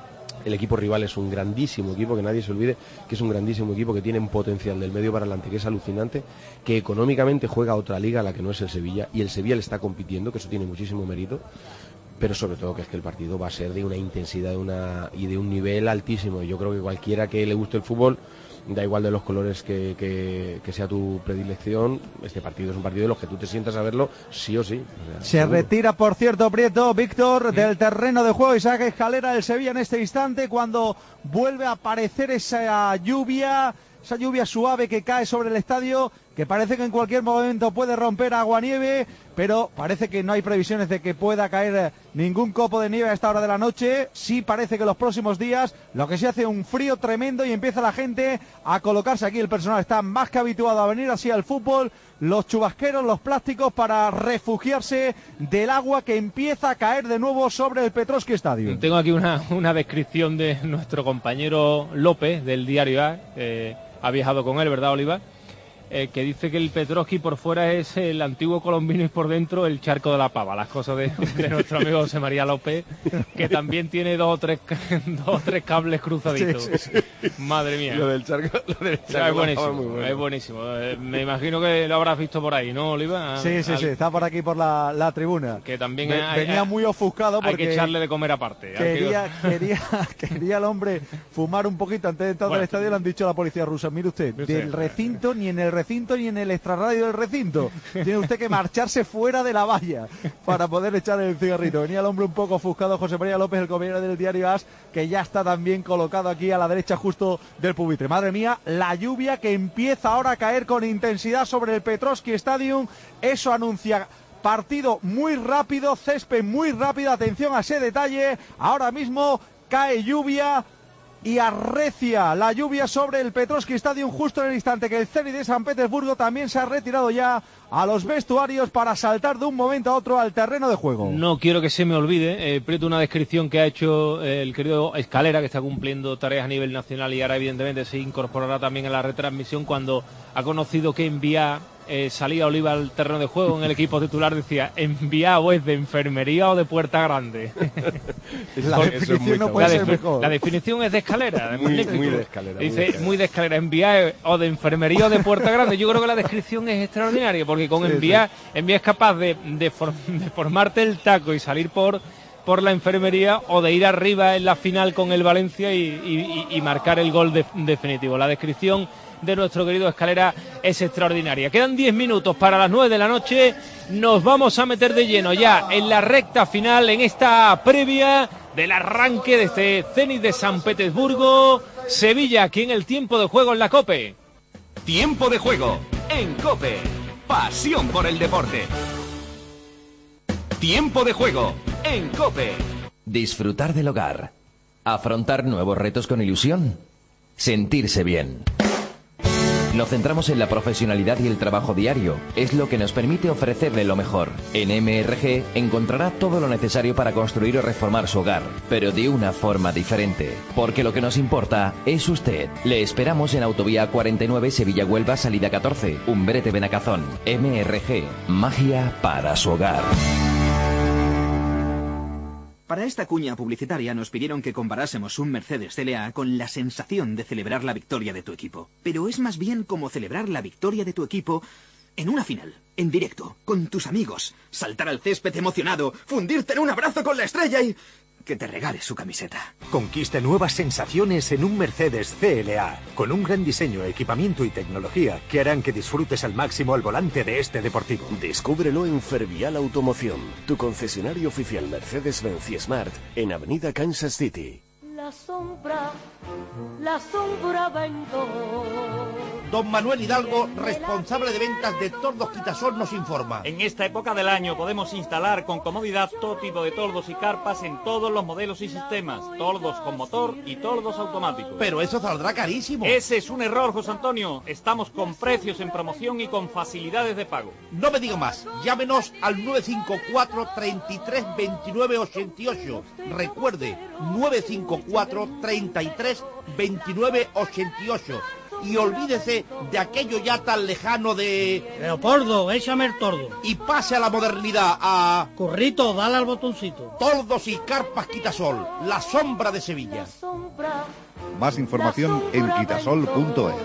El equipo rival es un grandísimo equipo, que nadie se olvide que es un grandísimo equipo, que tiene un potencial del medio para adelante que es alucinante, que económicamente juega otra liga a la que no es el Sevilla, y el Sevilla le está compitiendo, que eso tiene muchísimo mérito, pero sobre todo que es que el partido va a ser de una intensidad de una, y de un nivel altísimo. Yo creo que cualquiera que le guste el fútbol, da igual de los colores que, que, que sea tu predilección, este partido es un partido de los que tú te sientas a verlo sí o sí. O sea, Se seguro. retira, por cierto, Prieto, Víctor, del terreno de juego, Isaac Escalera del Sevilla en este instante, cuando vuelve a aparecer esa lluvia, esa lluvia suave que cae sobre el estadio, que parece que en cualquier momento puede romper agua-nieve, pero parece que no hay previsiones de que pueda caer eh, ningún copo de nieve a esta hora de la noche. Sí parece que los próximos días, lo que se hace un frío tremendo y empieza la gente a colocarse aquí. El personal está más que habituado a venir así al fútbol, los chubasqueros, los plásticos, para refugiarse del agua que empieza a caer de nuevo sobre el Petrovsky Stadium. Tengo aquí una, una descripción de nuestro compañero López del Diario A, eh, ha viajado con él, ¿verdad, Oliva? Eh, que dice que el Petrovsky por fuera es el antiguo colombino y por dentro el charco de la pava. Las cosas de, de nuestro amigo José María López, que también tiene dos o tres, dos o tres cables cruzaditos. Sí, sí, sí. Madre mía. Lo del charco, lo del O charco sea, es de la buenísimo, pava es muy bueno. es buenísimo. Eh, me imagino que lo habrás visto por ahí, ¿no, Oliva? Sí, sí, Al- sí, está por aquí por la, la tribuna. Que también Ve- hay- venía hay- muy ofuscado Hay porque que echarle de comer aparte. Hay que- quería, quería, quería el hombre fumar un poquito antes de entrar Bueno. al estadio. Le han dicho a la policía rusa: mire usted, Mire usted. del recinto, ni en el recinto ni en el extrarradio del recinto, tiene usted que marcharse fuera de la valla para poder echar el cigarrito. Venía el hombre un poco ofuscado, José María López, el compañero del Diario As, que ya está también colocado aquí a la derecha justo del pupitre. Madre mía, la lluvia que empieza ahora a caer con intensidad sobre el Petrovsky Stadium, eso anuncia partido muy rápido, césped muy rápido. Atención a ese detalle, ahora mismo cae lluvia y arrecia la lluvia sobre el Petrovsky Stadium justo en el instante que el Zenit de San Petersburgo también se ha retirado ya a los vestuarios para saltar de un momento a otro al terreno de juego. No quiero que se me olvide, eh, Prieto, una descripción que ha hecho eh, el querido Escalera, que está cumpliendo tareas a nivel nacional y ahora evidentemente se incorporará también a la retransmisión, cuando ha conocido que Enviá eh, salía Oliva al terreno de juego en el equipo titular, decía, enviado es de enfermería o de puerta grande. La definición no puede la ser mejor. La definición es de escalera. Muy, muy de escalera. Dice, muy de escalera. muy de escalera, enviar o de enfermería o de puerta grande. Yo creo que la descripción es extraordinaria, porque con Sí, enviar, enviar es capaz de, de, for, de formarte el taco y salir por... por la enfermería, o de ir arriba en la final con el Valencia y, y, y marcar el gol de, definitivo. La descripción de nuestro querido Escalera es extraordinaria. Quedan diez minutos para las nueve de la noche. Nos vamos a meter de lleno ya en la recta final, en esta previa del arranque de este Zenit de San Petersburgo. Sevilla, aquí en el tiempo de juego en la COPE. Tiempo de juego en COPE. Pasión por el deporte. Tiempo de juego en COPE. Disfrutar del hogar. Afrontar nuevos retos con ilusión. Sentirse bien. Nos centramos en la profesionalidad y el trabajo diario. Es lo que nos permite ofrecerle lo mejor. En M R G encontrará todo lo necesario para construir o reformar su hogar, pero de una forma diferente. Porque lo que nos importa es usted. Le esperamos en Autovía cuarenta y nueve, Sevilla-Huelva, salida catorce. Umbrete Benacazón. M R G. Magia para su hogar. Para esta cuña publicitaria nos pidieron que comparásemos un Mercedes C L A con la sensación de celebrar la victoria de tu equipo. Pero es más bien como celebrar la victoria de tu equipo en una final, en directo, con tus amigos, saltar al césped emocionado, fundirte en un abrazo con la estrella y... que te regale su camiseta. Conquista nuevas sensaciones en un Mercedes C L A, con un gran diseño, equipamiento y tecnología que harán que disfrutes al máximo al volante de este deportivo. Descúbrelo en Fervial Automoción, tu concesionario oficial Mercedes-Benz y Smart, en Avenida Kansas City. La sombra, la sombra vengo. Don Manuel Hidalgo, responsable de ventas de Tordos Quitasol, nos informa. En esta época del año podemos instalar con comodidad todo tipo de tordos y carpas en todos los modelos y sistemas. Tordos con motor y tordos automáticos. Pero eso saldrá carísimo. Ese es un error, José Antonio. Estamos con precios en promoción y con facilidades de pago. No me diga más. Llámenos al nueve cinco cuatro, treinta y tres, veintinueve, ochenta y ocho. Recuerde, nueve cinco cuatro, treinta y tres, veintinueve, ochenta y ocho. Y olvídese de aquello ya tan lejano de... Leopoldo, échame el tordo. Y pase a la modernidad, a... Currito, dale al botoncito. Tordos y carpas Quitasol, la sombra de Sevilla. Más información en quitasol punto es.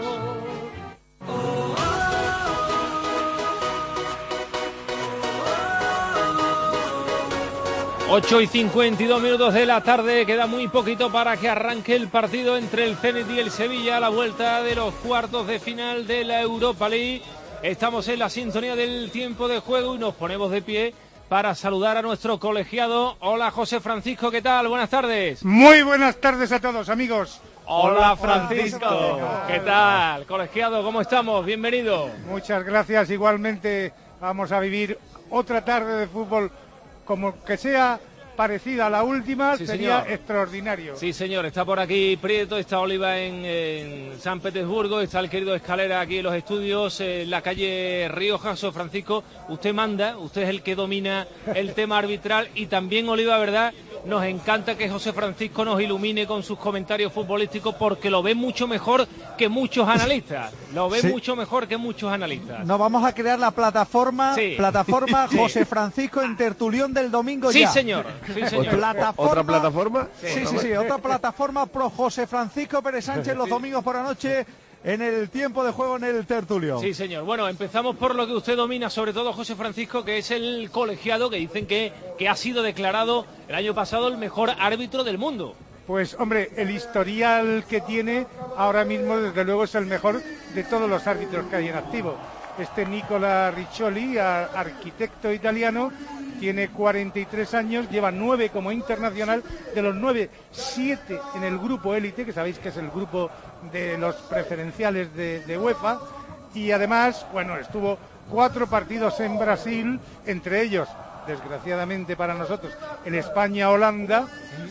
ocho y cincuenta y dos minutos de la tarde, queda muy poquito para que arranque el partido entre el Zenit y el Sevilla a la vuelta de los cuartos de final de la Europa League. Estamos en la sintonía del tiempo de juego y nos ponemos de pie para saludar a nuestro colegiado. Hola José Francisco, ¿qué tal? Buenas tardes. Muy buenas tardes a todos, amigos. Hola Francisco, ¿qué tal? Colegiado, ¿cómo estamos? Bienvenido. Muchas gracias, igualmente vamos a vivir otra tarde de fútbol como que sea parecida a la última, sí, sería señor. Extraordinario. Sí, señor, está por aquí Prieto, está Oliva en, en San Petersburgo, está el querido Escalera aquí en los estudios, en la calle Rioja. José Francisco, usted manda, usted es el que domina el tema arbitral y también, Oliva, ¿verdad? Nos encanta que José Francisco nos ilumine con sus comentarios futbolísticos porque lo ve mucho mejor que muchos analistas. Lo ve sí. mucho mejor que muchos analistas. Nos vamos a crear la plataforma, sí. plataforma sí. José Francisco en Tertulión del domingo sí, ya. Señor. Sí, señor. Plataforma, ¿Otra plataforma? Sí, sí, sí, sí, otra plataforma pro José Francisco Pérez Sánchez los domingos por la noche en el tiempo de juego en el Tertulión. Sí, señor. Bueno, empezamos por lo que usted domina, sobre todo José Francisco, que es el colegiado que dicen que, que ha sido declarado el año pasado el mejor árbitro del mundo. Pues, hombre, el historial que tiene ahora mismo, desde luego, es el mejor de todos los árbitros que hay en activo. Este Nicola Riccioli, arquitecto italiano, tiene cuarenta y tres años, lleva nueve como internacional, de los nueve, siete en el grupo élite, que sabéis que es el grupo de los preferenciales de, de UEFA, y además, bueno, estuvo cuatro partidos en Brasil, entre ellos, desgraciadamente para nosotros, el España-Holanda,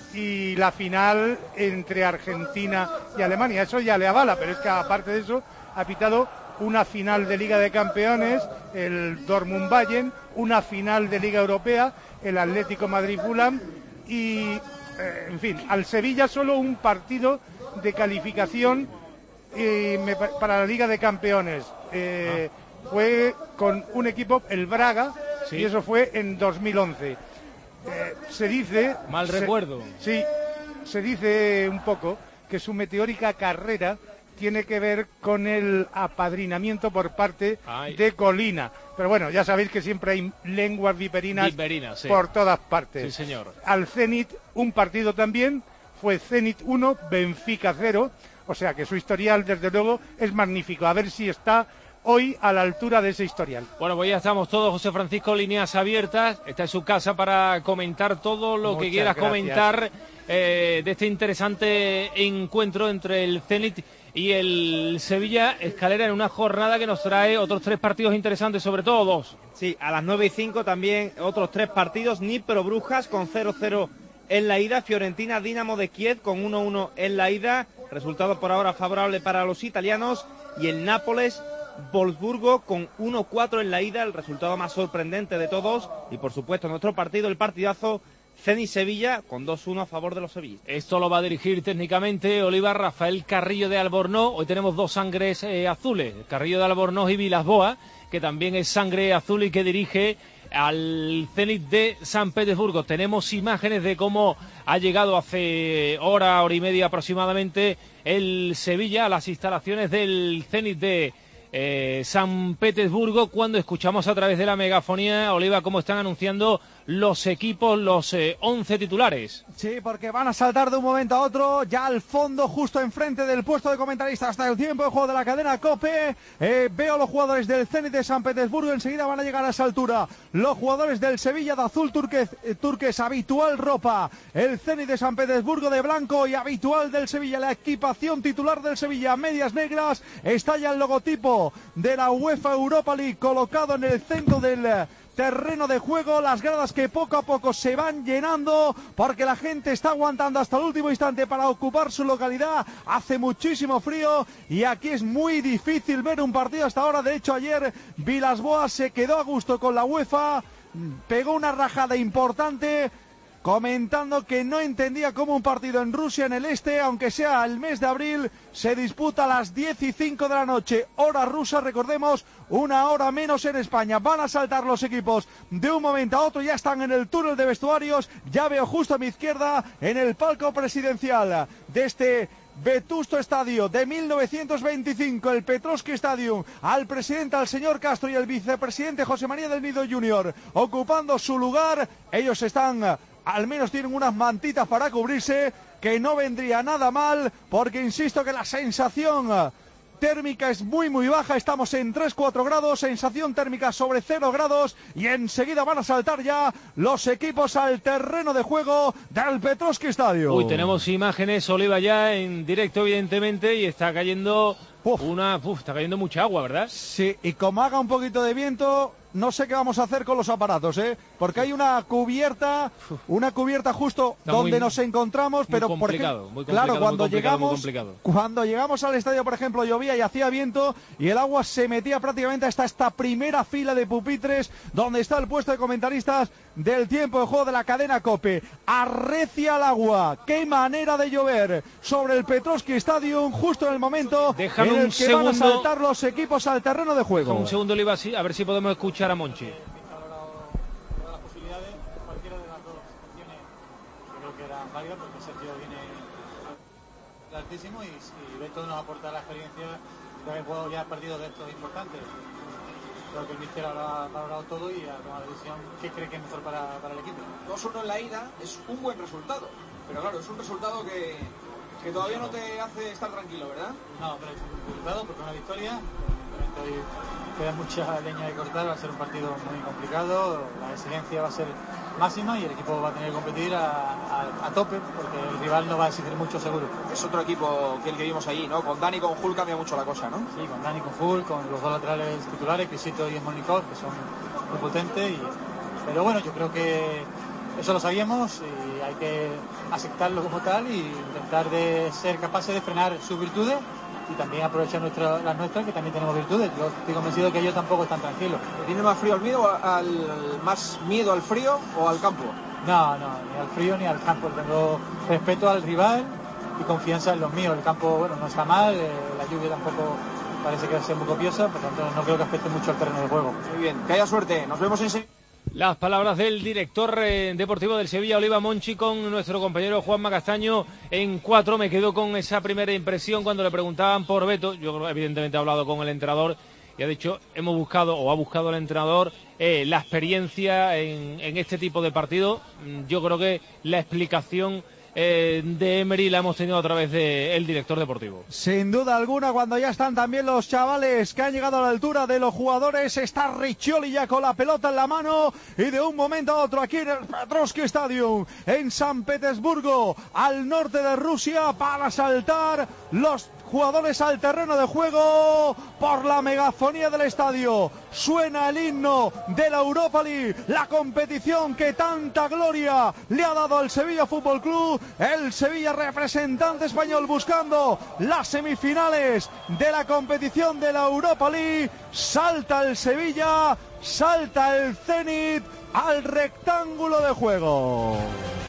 y la final entre Argentina y Alemania. Eso ya le avala, pero es que aparte de eso, ha pitado una final de Liga de Campeones, el Dortmund Bayern, una final de Liga Europea, el Atlético Madrid-Fulham y, eh, en fin, al Sevilla solo un partido de calificación eh, me, para la Liga de Campeones. Eh, fue con un equipo, el Braga, sí. y eso fue en dos mil once. Eh, se dice... Mal se, recuerdo. Sí, se dice un poco que su meteórica carrera tiene que ver con el apadrinamiento por parte Ay. de Colina. Pero bueno, ya sabéis que siempre hay lenguas viperinas, Viperinas, sí. por todas partes. Sí, señor. Al Zenit, un partido también, fue Zenit uno, Benfica cero, o sea que su historial, desde luego, es magnífico. A ver si está hoy a la altura de ese historial. Bueno, pues ya estamos todos, José Francisco, líneas abiertas. Está en su casa para comentar todo lo Muchas que quieras gracias. comentar eh, de este interesante encuentro entre el Zenit y el Sevilla. Escalera, en una jornada que nos trae otros tres partidos interesantes, sobre todo dos. Sí, a las nueve y cinco también otros tres partidos. Dnipro Brujas con cero cero en la ida, Fiorentina Dinamo de Kiev con uno uno en la ida, resultado por ahora favorable para los italianos, y el Nápoles Wolfsburgo con uno cuatro en la ida, el resultado más sorprendente de todos, y por supuesto nuestro partido, el partidazo Zenit Sevilla con dos uno a favor de los sevillistas. Esto lo va a dirigir técnicamente Oliva Rafael Carrillo de Albornoz. Hoy tenemos dos sangres eh, azules, Carrillo de Albornoz y Vilasboa, que también es sangre azul y que dirige al Zenit de San Petersburgo. Tenemos imágenes de cómo ha llegado hace hora, hora y media aproximadamente el Sevilla a las instalaciones del Zenit de eh, San Petersburgo, cuando escuchamos a través de la megafonía, Oliva, cómo están anunciando los equipos, los eh, once titulares. Sí, porque van a saltar de un momento a otro, ya al fondo, justo enfrente del puesto de comentarista hasta el tiempo de juego de la cadena COPE. Eh, veo los jugadores del Zenit de San Petersburgo, enseguida van a llegar a esa altura los jugadores del Sevilla de azul turqués, eh, turqués habitual ropa, el Zenit de San Petersburgo de blanco y habitual del Sevilla, la equipación titular del Sevilla, medias negras, está ya el logotipo de la UEFA Europa League colocado en el centro del terreno de juego, las gradas que poco a poco se van llenando porque la gente está aguantando hasta el último instante para ocupar su localidad. Hace muchísimo frío y aquí es muy difícil ver un partido hasta ahora. De hecho, ayer Vilasboa se quedó a gusto con la UEFA, pegó una rajada importante comentando que no entendía cómo un partido en Rusia, en el este, aunque sea el mes de abril, se disputa a las diez y cinco de la noche, hora rusa, recordemos, una hora menos en España. Van a saltar los equipos de un momento a otro, ya están en el túnel de vestuarios, ya veo justo a mi izquierda, en el palco presidencial de este vetusto estadio de mil novecientos veinticinco, el Petrovsky Stadium, al presidente, al señor Castro, y el vicepresidente José María del Nido junior ocupando su lugar. Ellos están, al menos tienen unas mantitas para cubrirse, que no vendría nada mal, porque insisto que la sensación térmica es muy muy baja, estamos en tres cuatro grados, sensación térmica sobre cero grados, y enseguida van a saltar ya los equipos al terreno de juego del Petrovsky Stadium. Uy, tenemos imágenes, Oliva, ya en directo evidentemente, y está cayendo uf. una, uf, está cayendo mucha agua, ¿verdad? Sí, y como haga un poquito de viento, no sé qué vamos a hacer con los aparatos, ¿eh? Porque hay una cubierta, una cubierta justo Está donde muy, nos encontramos, pero muy por complicado, ejemplo, muy complicado, claro, cuando muy complicado, llegamos, muy complicado. cuando llegamos al estadio, por ejemplo, llovía y hacía viento y el agua se metía prácticamente hasta esta primera fila de pupitres donde está el puesto de comentaristas del tiempo de juego de la cadena COPE. Arrecia el agua, qué manera de llover sobre el Petrovsky Stadium justo en el momento Déjame en el un que segundo, van a saltar los equipos al terreno de juego. Un segundo, Oliva, a ver si podemos escuchar a Monchi. válida porque Sergio viene altísimo y, y Beto nos aporta la experiencia de haber jugado ya partidos de estos importantes. Creo que el míster ha valorado todo y ha tomado la decisión que cree que es mejor para, para el equipo. dos uno en la ida es un buen resultado, pero claro, es un resultado que, que todavía no te hace estar tranquilo, ¿verdad? No, pero es un resultado porque es una victoria. Hoy queda mucha leña de cortar, va a ser un partido muy complicado, la exigencia va a ser máxima y el equipo va a tener que competir a, a, a tope porque el rival no va a exigir mucho seguro. Es otro equipo que el que vimos allí, ¿no? Con Dani y con Hull cambia mucho la cosa, ¿no? Sí, con Dani, con Hull, con los dos laterales titulares, Pisito y Smolikov, que son muy potentes. Y, pero bueno, yo creo que eso lo sabíamos y hay que aceptarlo como tal y intentar de ser capaces de frenar sus virtudes y también aprovechar nuestra, las nuestras, que también tenemos virtudes. Yo estoy convencido que ellos tampoco están tranquilos. ¿Tiene más frío al miedo, al, más miedo al frío o al campo? No, no, ni al frío ni al campo. Tengo respeto al rival y confianza en los míos. El campo, bueno, no está mal, eh, la lluvia tampoco parece que va a ser muy copiosa, por tanto no creo que afecte mucho al terreno de juego. Muy bien, que haya suerte, nos vemos en... Las palabras del director eh, deportivo del Sevilla, Oliva Monchi, con nuestro compañero Juanma Castaño en cuatro. Me quedo con esa primera impresión cuando le preguntaban por Beto. Yo evidentemente he hablado con el entrenador y ha dicho, hemos buscado o ha buscado el entrenador eh, la experiencia en, en este tipo de partido. Yo creo que la explicación Eh, de Emery la hemos tenido a través del director deportivo. Sin duda alguna, cuando ya están también los chavales que han llegado a la altura de los jugadores, está Riccioli ya con la pelota en la mano y de un momento a otro aquí en el Petrovsky Stadium en San Petersburgo, al norte de Rusia, para saltar los jugadores al terreno de juego por la megafonía del estadio. Suena el himno de la Europa League, la competición que tanta gloria le ha dado al Sevilla Fútbol Club. El Sevilla, representante español, buscando las semifinales de la competición de la Europa League. Salta el Sevilla, salta el Zenit al rectángulo de juego.